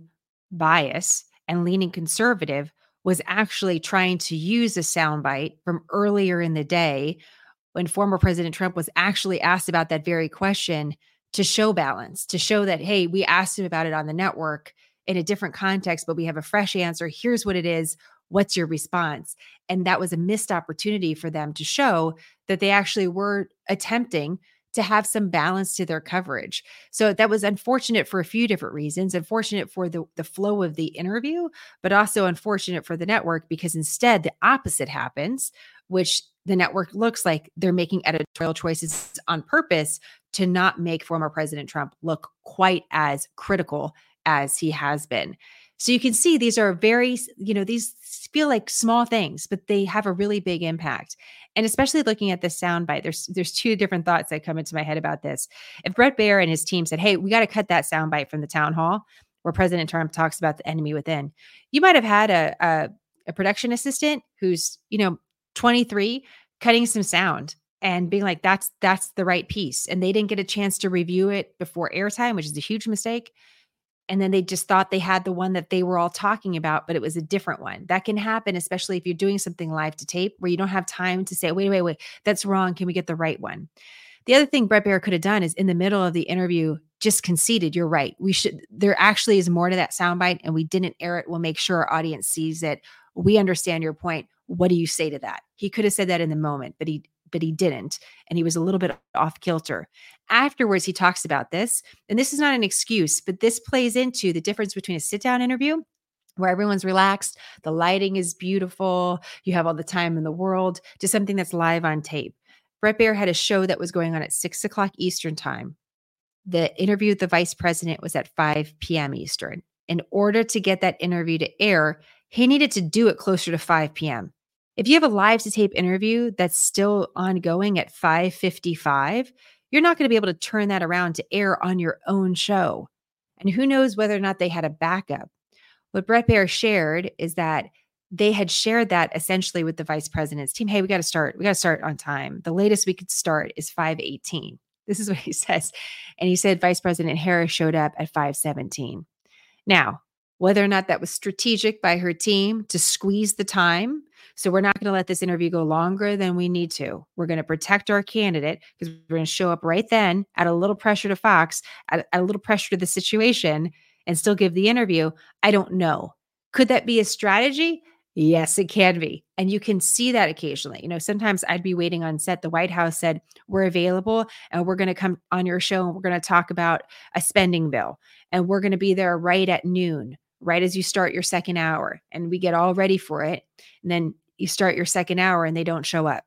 biased and leaning conservative was actually trying to use a soundbite from earlier in the day when former President Trump was actually asked about that very question to show balance, to show that, hey, we asked him about it on the network in a different context, but we have a fresh answer. Here's what it is. What's your response? And that was a missed opportunity for them to show that they actually were attempting to have some balance to their coverage. So that was unfortunate for a few different reasons. Unfortunate for the, the flow of the interview, but also unfortunate for the network because instead the opposite happens, which the network looks like they're making editorial choices on purpose to not make former President Trump look quite as critical as he has been. So you can see these are very, you know, these feel like small things, but they have a really big impact. And especially looking at the soundbite, there's there's two different thoughts that come into my head about this. If Bret Baier and his team said, hey, we got to cut that soundbite from the town hall where President Trump talks about the enemy within, you might have had a, a, a production assistant who's, you know, twenty-three cutting some sound and being like, that's that's the right piece. And they didn't get a chance to review it before airtime, which is a huge mistake. And then they just thought they had the one that they were all talking about, but it was a different one. That can happen, especially if you're doing something live to tape where you don't have time to say, wait, wait, wait, that's wrong. Can we get the right one? The other thing Bret Baier could have done is in the middle of the interview, just conceded, you're right. We should, there actually is more to that soundbite and we didn't air it. We'll make sure our audience sees it. We understand your point. What do you say to that? He could have said that in the moment, but he but he didn't. And he was a little bit off kilter. Afterwards, he talks about this, and this is not an excuse, but this plays into the difference between a sit-down interview where everyone's relaxed, the lighting is beautiful, you have all the time in the world, to something that's live on tape. Bret Baier had a show that was going on at six o'clock Eastern time. The interview with the vice president was at five p.m. Eastern. In order to get that interview to air, he needed to do it closer to five p.m. If you have a live to tape interview that's still ongoing at five fifty-five, you're not going to be able to turn that around to air on your own show. And who knows whether or not they had a backup. What Bret Baier shared is that they had shared that essentially with the vice president's team. Hey, we got to start. We got to start on time. The latest we could start is five eighteen. This is what he says. And he said Vice President Harris showed up at five seventeen. Now, whether or not that was strategic by her team to squeeze the time, so we're not going to let this interview go longer than we need to. We're going to protect our candidate because we're going to show up right then, add a little pressure to Fox, add, add a little pressure to the situation, and still give the interview. I don't know. Could that be a strategy? Yes, it can be. And you can see that occasionally. You know, sometimes I'd be waiting on set. The White House said, we're available and we're going to come on your show and we're going to talk about a spending bill. And we're going to be there right at noon, right as you start your second hour. And we get all ready for it. And then you start your second hour and they don't show up.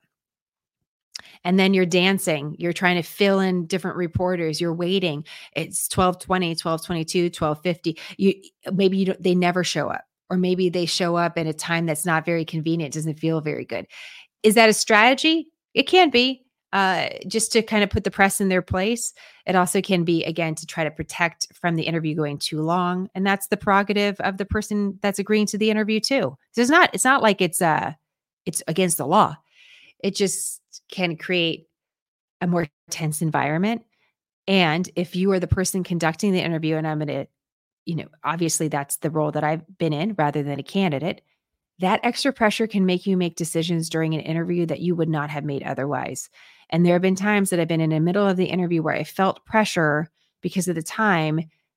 And then you're dancing. You're trying to fill in different reporters. You're waiting. It's twelve twenty, twelve twenty-two, twelve fifty. You, maybe you don't, they never show up. Or maybe they show up at a time that's not very convenient, doesn't feel very good. Is that a strategy? It can be, uh, just to kind of put the press in their place. It also can be, again, to try to protect from the interview going too long. And that's the prerogative of the person that's agreeing to the interview too. So it's not, it's not like it's, uh, it's against the law. It just can create a more tense environment. And if you are the person conducting the interview, and I'm going to, you know, obviously that's the role that I've been in rather than a candidate, that extra pressure can make you make decisions during an interview that you would not have made otherwise. And there have been times that I've been in the middle of the interview where I felt pressure because of the time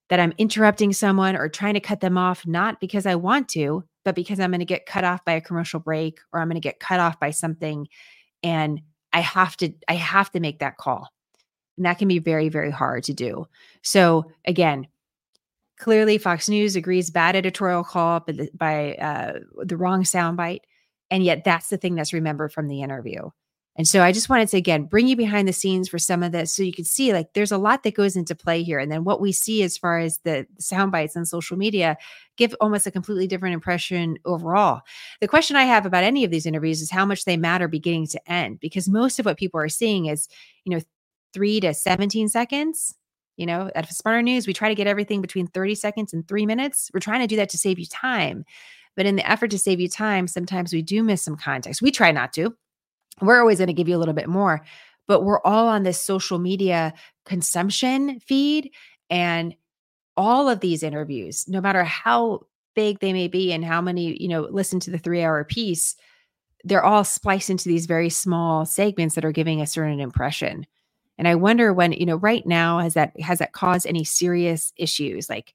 that I'm interrupting someone or trying to cut them off, not because I want to, but because I'm going to get cut off by a commercial break or I'm going to get cut off by something. And I have to, I have to make that call. And that can be very, very hard to do. So again, clearly Fox News agrees bad editorial call by, the, by uh, the wrong soundbite. And yet that's the thing that's remembered from the interview. And so I just wanted to, again, bring you behind the scenes for some of this so you can see like there's a lot that goes into play here. And then what we see as far as the sound bites on social media give almost a completely different impression overall. The question I have about any of these interviews is how much they matter beginning to end, because most of what people are seeing is, you know, three to seventeen seconds. You know, at Smarter News, we try to get everything between thirty seconds and three minutes. We're trying to do that to save you time. But in the effort to save you time, sometimes we do miss some context. We try not to. We're always going to give you a little bit more, but we're all on this social media consumption feed, and all of these interviews, no matter how big they may be and how many, you know, listen to the three hour piece, they're all spliced into these very small segments that are giving a certain impression. And I wonder when, you know, right now, has that, has that caused any serious issues? Like,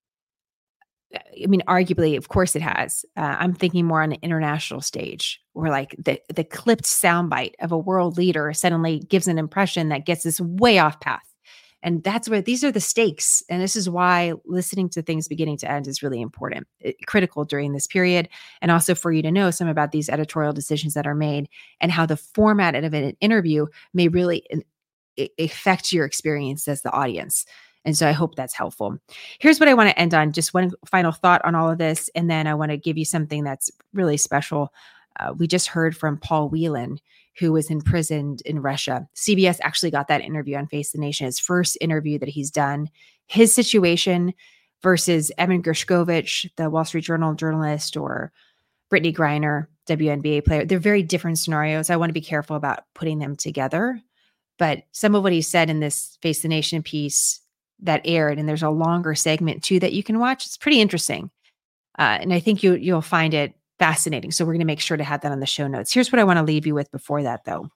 I mean, arguably, of course it has. Uh, I'm thinking more on an international stage where like the, the clipped soundbite of a world leader suddenly gives an impression that gets us way off path. And that's where these are the stakes. And this is why listening to things beginning to end is really important, it, critical during this period. And also for you to know some about these editorial decisions that are made and how the format of an interview may really in, affect your experience as the audience. And so I hope that's helpful. Here's what I want to end on. Just one final thought on all of this. And then I want to give you something that's really special. Uh, we just heard from Paul Whelan, who was imprisoned in Russia. C B S actually got that interview on Face the Nation, his first interview that he's done. His situation versus Evan Gershkovich, the Wall Street Journal journalist, or Brittany Griner, W N B A player. They're very different scenarios. I want to be careful about putting them together. But some of what he said in this Face the Nation piece that aired, and there's a longer segment too that you can watch. It's pretty interesting. Uh, and I think you, you'll find it fascinating. So we're going to make sure to have that on the show notes. Here's what I want to leave you with before that, though.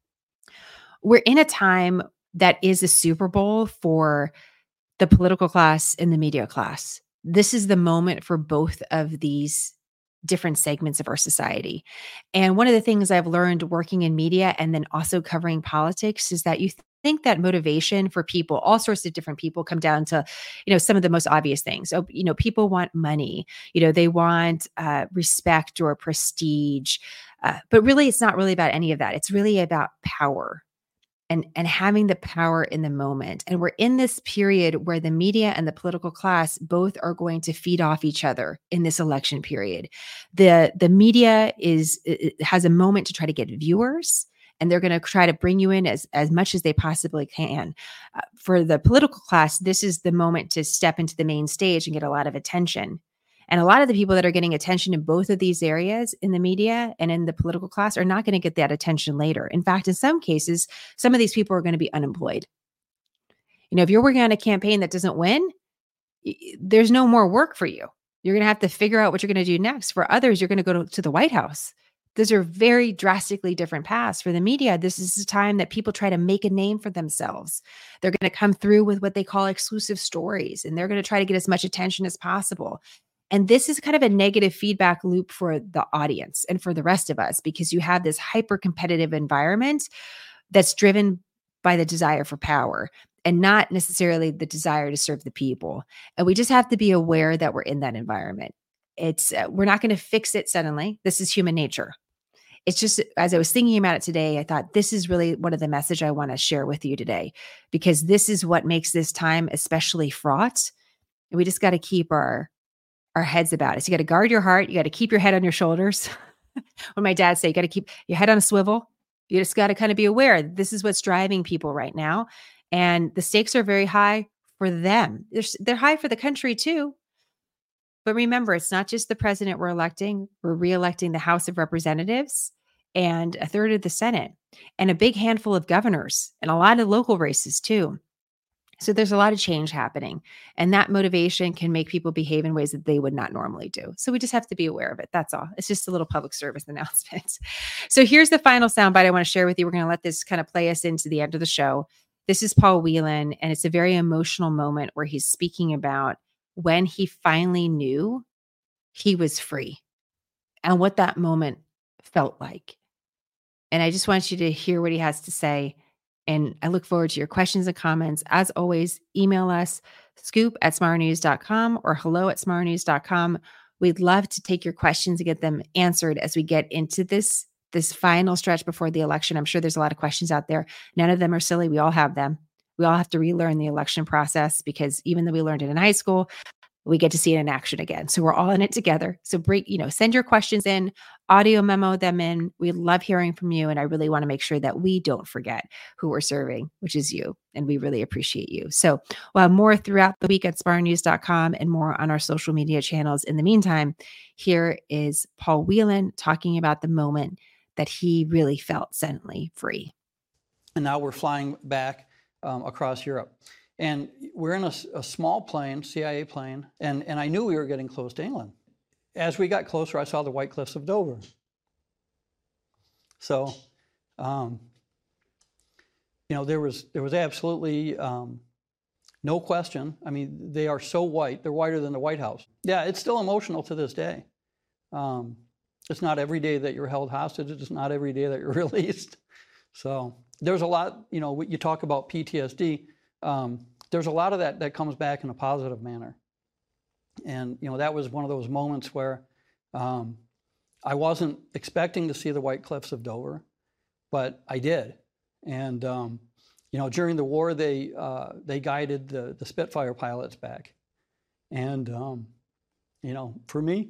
We're in a time that is a Super Bowl for the political class and the media class. This is the moment for both of these different segments of our society. And one of the things I've learned working in media and then also covering politics is that you th- think that motivation for people, all sorts of different people, come down to, you know, some of the most obvious things. So, you know, people want money, you know, they want uh, respect or prestige, uh, but really it's not really about any of that. It's really about power and, and having the power in the moment. And we're in this period where the media and the political class both are going to feed off each other in this election period. The, the media is, it has a moment to try to get viewers, and they're going to try to bring you in as, as much as they possibly can. Uh, for the political class, this is the moment to step into the main stage and get a lot of attention. And a lot of the people that are getting attention in both of these areas, in the media and in the political class, are not going to get that attention later. In fact, in some cases, some of these people are going to be unemployed. You know, if you're working on a campaign that doesn't win, there's no more work for you. You're going to have to figure out what you're going to do next. For others, you're going to go to, to the White House. Those are very drastically different paths. For the media, this is a time that people try to make a name for themselves. They're going to come through with what they call exclusive stories, and they're going to try to get as much attention as possible. And this is kind of a negative feedback loop for the audience and for the rest of us, because you have this hyper-competitive environment that's driven by the desire for power and not necessarily the desire to serve the people. And we just have to be aware that we're in that environment. It's uh, we're not going to fix it suddenly. This is human nature. It's just, as I was thinking about it today, I thought this is really one of the message I want to share with you today, because this is what makes this time especially fraught. And we just got to keep our, our heads about it. So you got to guard your heart. You got to keep your head on your shoulders. When my dad said, you got to keep your head on a swivel. You just got to kind of be aware. This is what's driving people right now. And the stakes are very high for them. They're, they're high for the country too. But remember, it's not just the president we're electing. We're re-electing the House of Representatives and a third of the Senate and a big handful of governors and a lot of local races too. So there's a lot of change happening, and that motivation can make people behave in ways that they would not normally do. So we just have to be aware of it. That's all. It's just a little public service announcement. So here's the final soundbite I want to share with you. We're going to let this kind of play us into the end of the show. This is Paul Whelan, and it's a very emotional moment where he's speaking about when he finally knew he was free and what that moment felt like. And I just want you to hear what he has to say. And I look forward to your questions and comments. As always, email us, scoop at smart news dot com or hello at smart news dot com. We'd love to take your questions and get them answered as we get into this, this final stretch before the election. I'm sure there's a lot of questions out there. None of them are silly. We all have them. We all have to relearn the election process because even though we learned it in high school, we get to see it in action again. So we're all in it together. So break, you know, send your questions in, audio memo them in. We love hearing from you. And I really want to make sure that we don't forget who we're serving, which is you. And we really appreciate you. So we'll have more throughout the week at smart news dot com and more on our social media channels. In the meantime, here is Paul Whelan talking about the moment that he really felt suddenly free. And now we're flying back um, across Europe. And we're in a, a small plane, C I A plane, and, and I knew we were getting close to England. As we got closer, I saw the White Cliffs of Dover. So, um, you know, there was there was absolutely um, no question. I mean, they are so white; they're whiter than the White House. Yeah, it's still emotional to this day. Um, it's not every day that you're held hostage. It's not every day that you're released. So there's a lot. You know, you talk about P T S D. Um, there's a lot of that that comes back in a positive manner. And, you know, that was one of those moments where um, I wasn't expecting to see the White Cliffs of Dover, but I did. And, um, you know, during the war, they uh, they guided the, the Spitfire pilots back. And, um, you know, for me,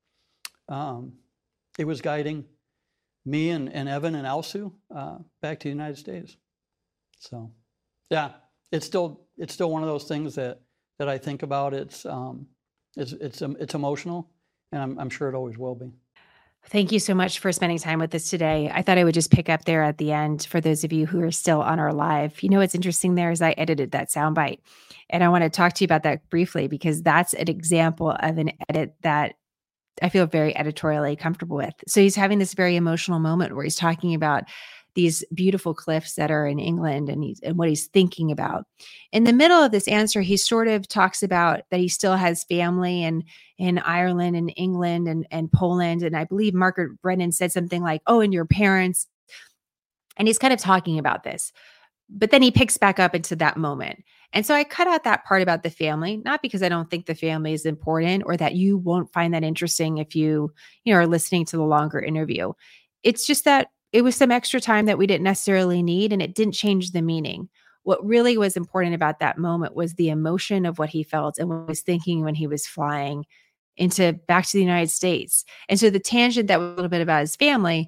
um, it was guiding me and, and Evan and Alsu uh, back to the United States. So, yeah. It's still it's still one of those things that, that I think about. It's um it's it's um, it's emotional, and I'm I'm sure it always will be. Thank you so much for spending time with us today. I thought I would just pick up there at the end for those of you who are still on our live. You know what's interesting there is I edited that soundbite, and I want to talk to you about that briefly because that's an example of an edit that I feel very editorially comfortable with. So he's having this very emotional moment where he's talking about these beautiful cliffs that are in England and, he's, and what he's thinking about. In the middle of this answer, he sort of talks about that he still has family in, in Ireland and England and, and Poland. And I believe Margaret Brennan said something like, oh, and your parents. And he's kind of talking about this. But then he picks back up into that moment. And so I cut out that part about the family, not because I don't think the family is important or that you won't find that interesting if you, you know, are listening to the longer interview. It's just that it was some extra time that we didn't necessarily need, and it didn't change the meaning. What really was important about that moment was the emotion of what he felt and what he was thinking when he was flying into back to the United States. And so the tangent that was a little bit about his family,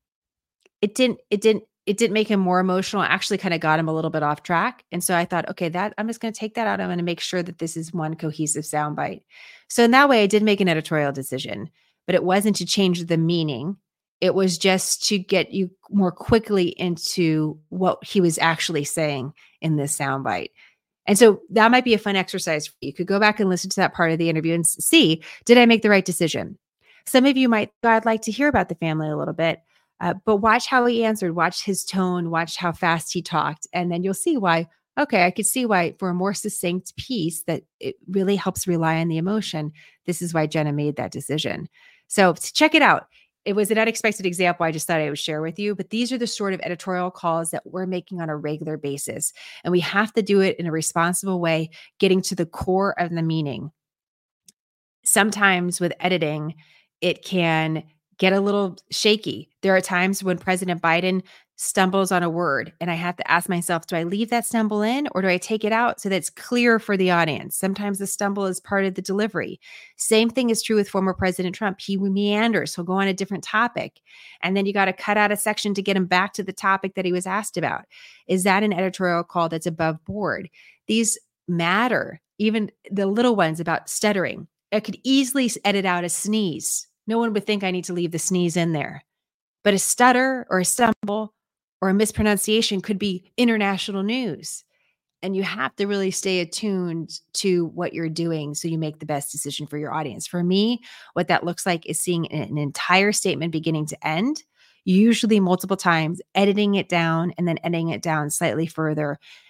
it didn't, it didn't, it didn't make him more emotional. It actually kind of got him a little bit off track. And so I thought, okay, that I'm just going to take that out. I'm going to make sure that this is one cohesive soundbite. So in that way, I did make an editorial decision, but it wasn't to change the meaning. It was just to get you more quickly into what he was actually saying in this soundbite. And so that might be a fun exercise for you. You could go back and listen to that part of the interview and see, did I make the right decision? Some of you might, I'd like to hear about the family a little bit, uh, but watch how he answered, watch his tone, watch how fast he talked. And then you'll see why, okay, I could see why for a more succinct piece that it really helps rely on the emotion. This is why Jenna made that decision. So check it out. It was an unexpected example I just thought I would share with you, but these are the sort of editorial calls that we're making on a regular basis. And we have to do it in a responsible way, getting to the core of the meaning. Sometimes with editing, it can get a little shaky. There are times when President Biden stumbles on a word and I have to ask myself, do I leave that stumble in or do I take it out so that it's clear for the audience? Sometimes the stumble is part of the delivery. Same thing is true with former President Trump. He meanders, he'll go on a different topic. And then you got to cut out a section to get him back to the topic that he was asked about. Is that an editorial call that's above board? These matter, even the little ones about stuttering. I could easily edit out a sneeze. No one would think I need to leave the sneeze in there. But a stutter or a stumble or a mispronunciation could be international news. And you have to really stay attuned to what you're doing so you make the best decision for your audience. For me, what that looks like is seeing an entire statement beginning to end, usually multiple times, editing it down and then editing it down slightly further.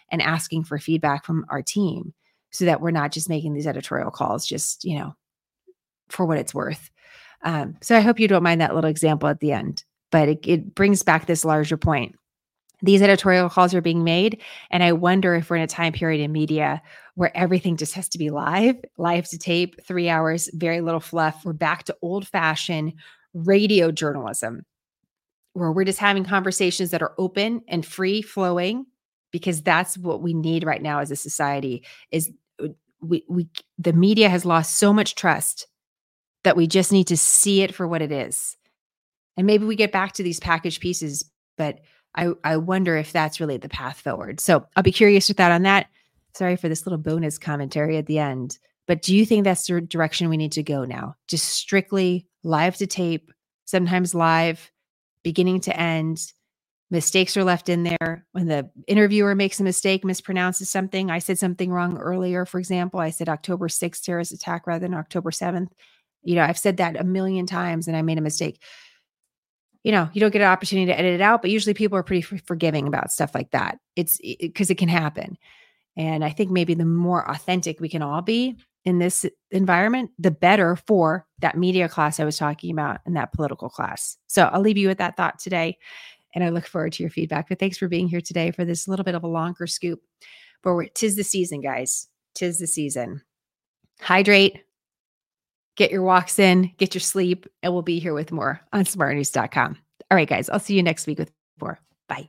and asking for feedback from our team so that we're not just making these editorial calls just, you know, for what it's worth. Um, so I hope you don't mind that little example at the end, but it, it brings back this larger point. These editorial calls are being made, and I wonder if we're in a time period in media where everything just has to be live, live to tape, three hours, very little fluff. We're back to old-fashioned radio journalism, where we're just having conversations that are open and free-flowing, because that's what we need right now as a society. Is we we the media has lost so much trust that we just need to see it for what it is. And maybe we get back to these packaged pieces, but I, I wonder if that's really the path forward. So I'll be curious with that on that. Sorry for this little bonus commentary at the end, but do you think that's the direction we need to go now? Just strictly live to tape, sometimes live, beginning to end. Mistakes are left in there. When the interviewer makes a mistake, mispronounces something. I said something wrong earlier, for example. I said October sixth terrorist attack rather than October seventh. You know, I've said that a million times and I made a mistake. You know, you don't get an opportunity to edit it out, but usually people are pretty forgiving about stuff like that. It's because it, it can happen. And I think maybe the more authentic we can all be in this environment, the better for that media class I was talking about and that political class. So I'll leave you with that thought today. And I look forward to your feedback. But thanks for being here today for this little bit of a longer scoop. But we're, tis the season, guys. Tis the season. Hydrate. Get your walks in, get your sleep, and we'll be here with more on smart news dot com. All right, guys, I'll see you next week with more. Bye.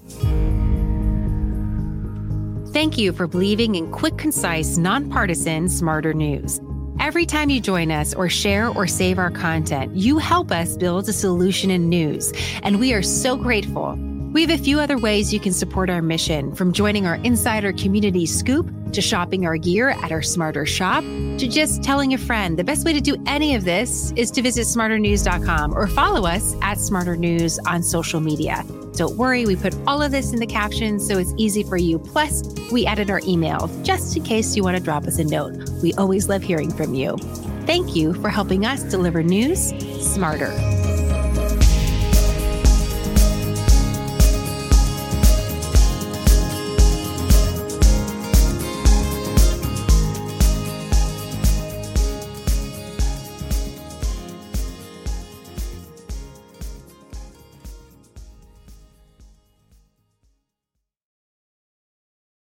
Thank you for believing in quick, concise, nonpartisan, smarter news. Every time you join us or share or save our content, you help us build a solution in news, and we are so grateful. We have a few other ways you can support our mission, from joining our insider community Scoop, to shopping our gear at our Smarter shop, to just telling a friend. The best way to do any of this is to visit smarter news dot com or follow us at Smarter News on social media. Don't worry, we put all of this in the captions so it's easy for you. Plus, we added our email just in case you want to drop us a note. We always love hearing from you. Thank you for helping us deliver news smarter.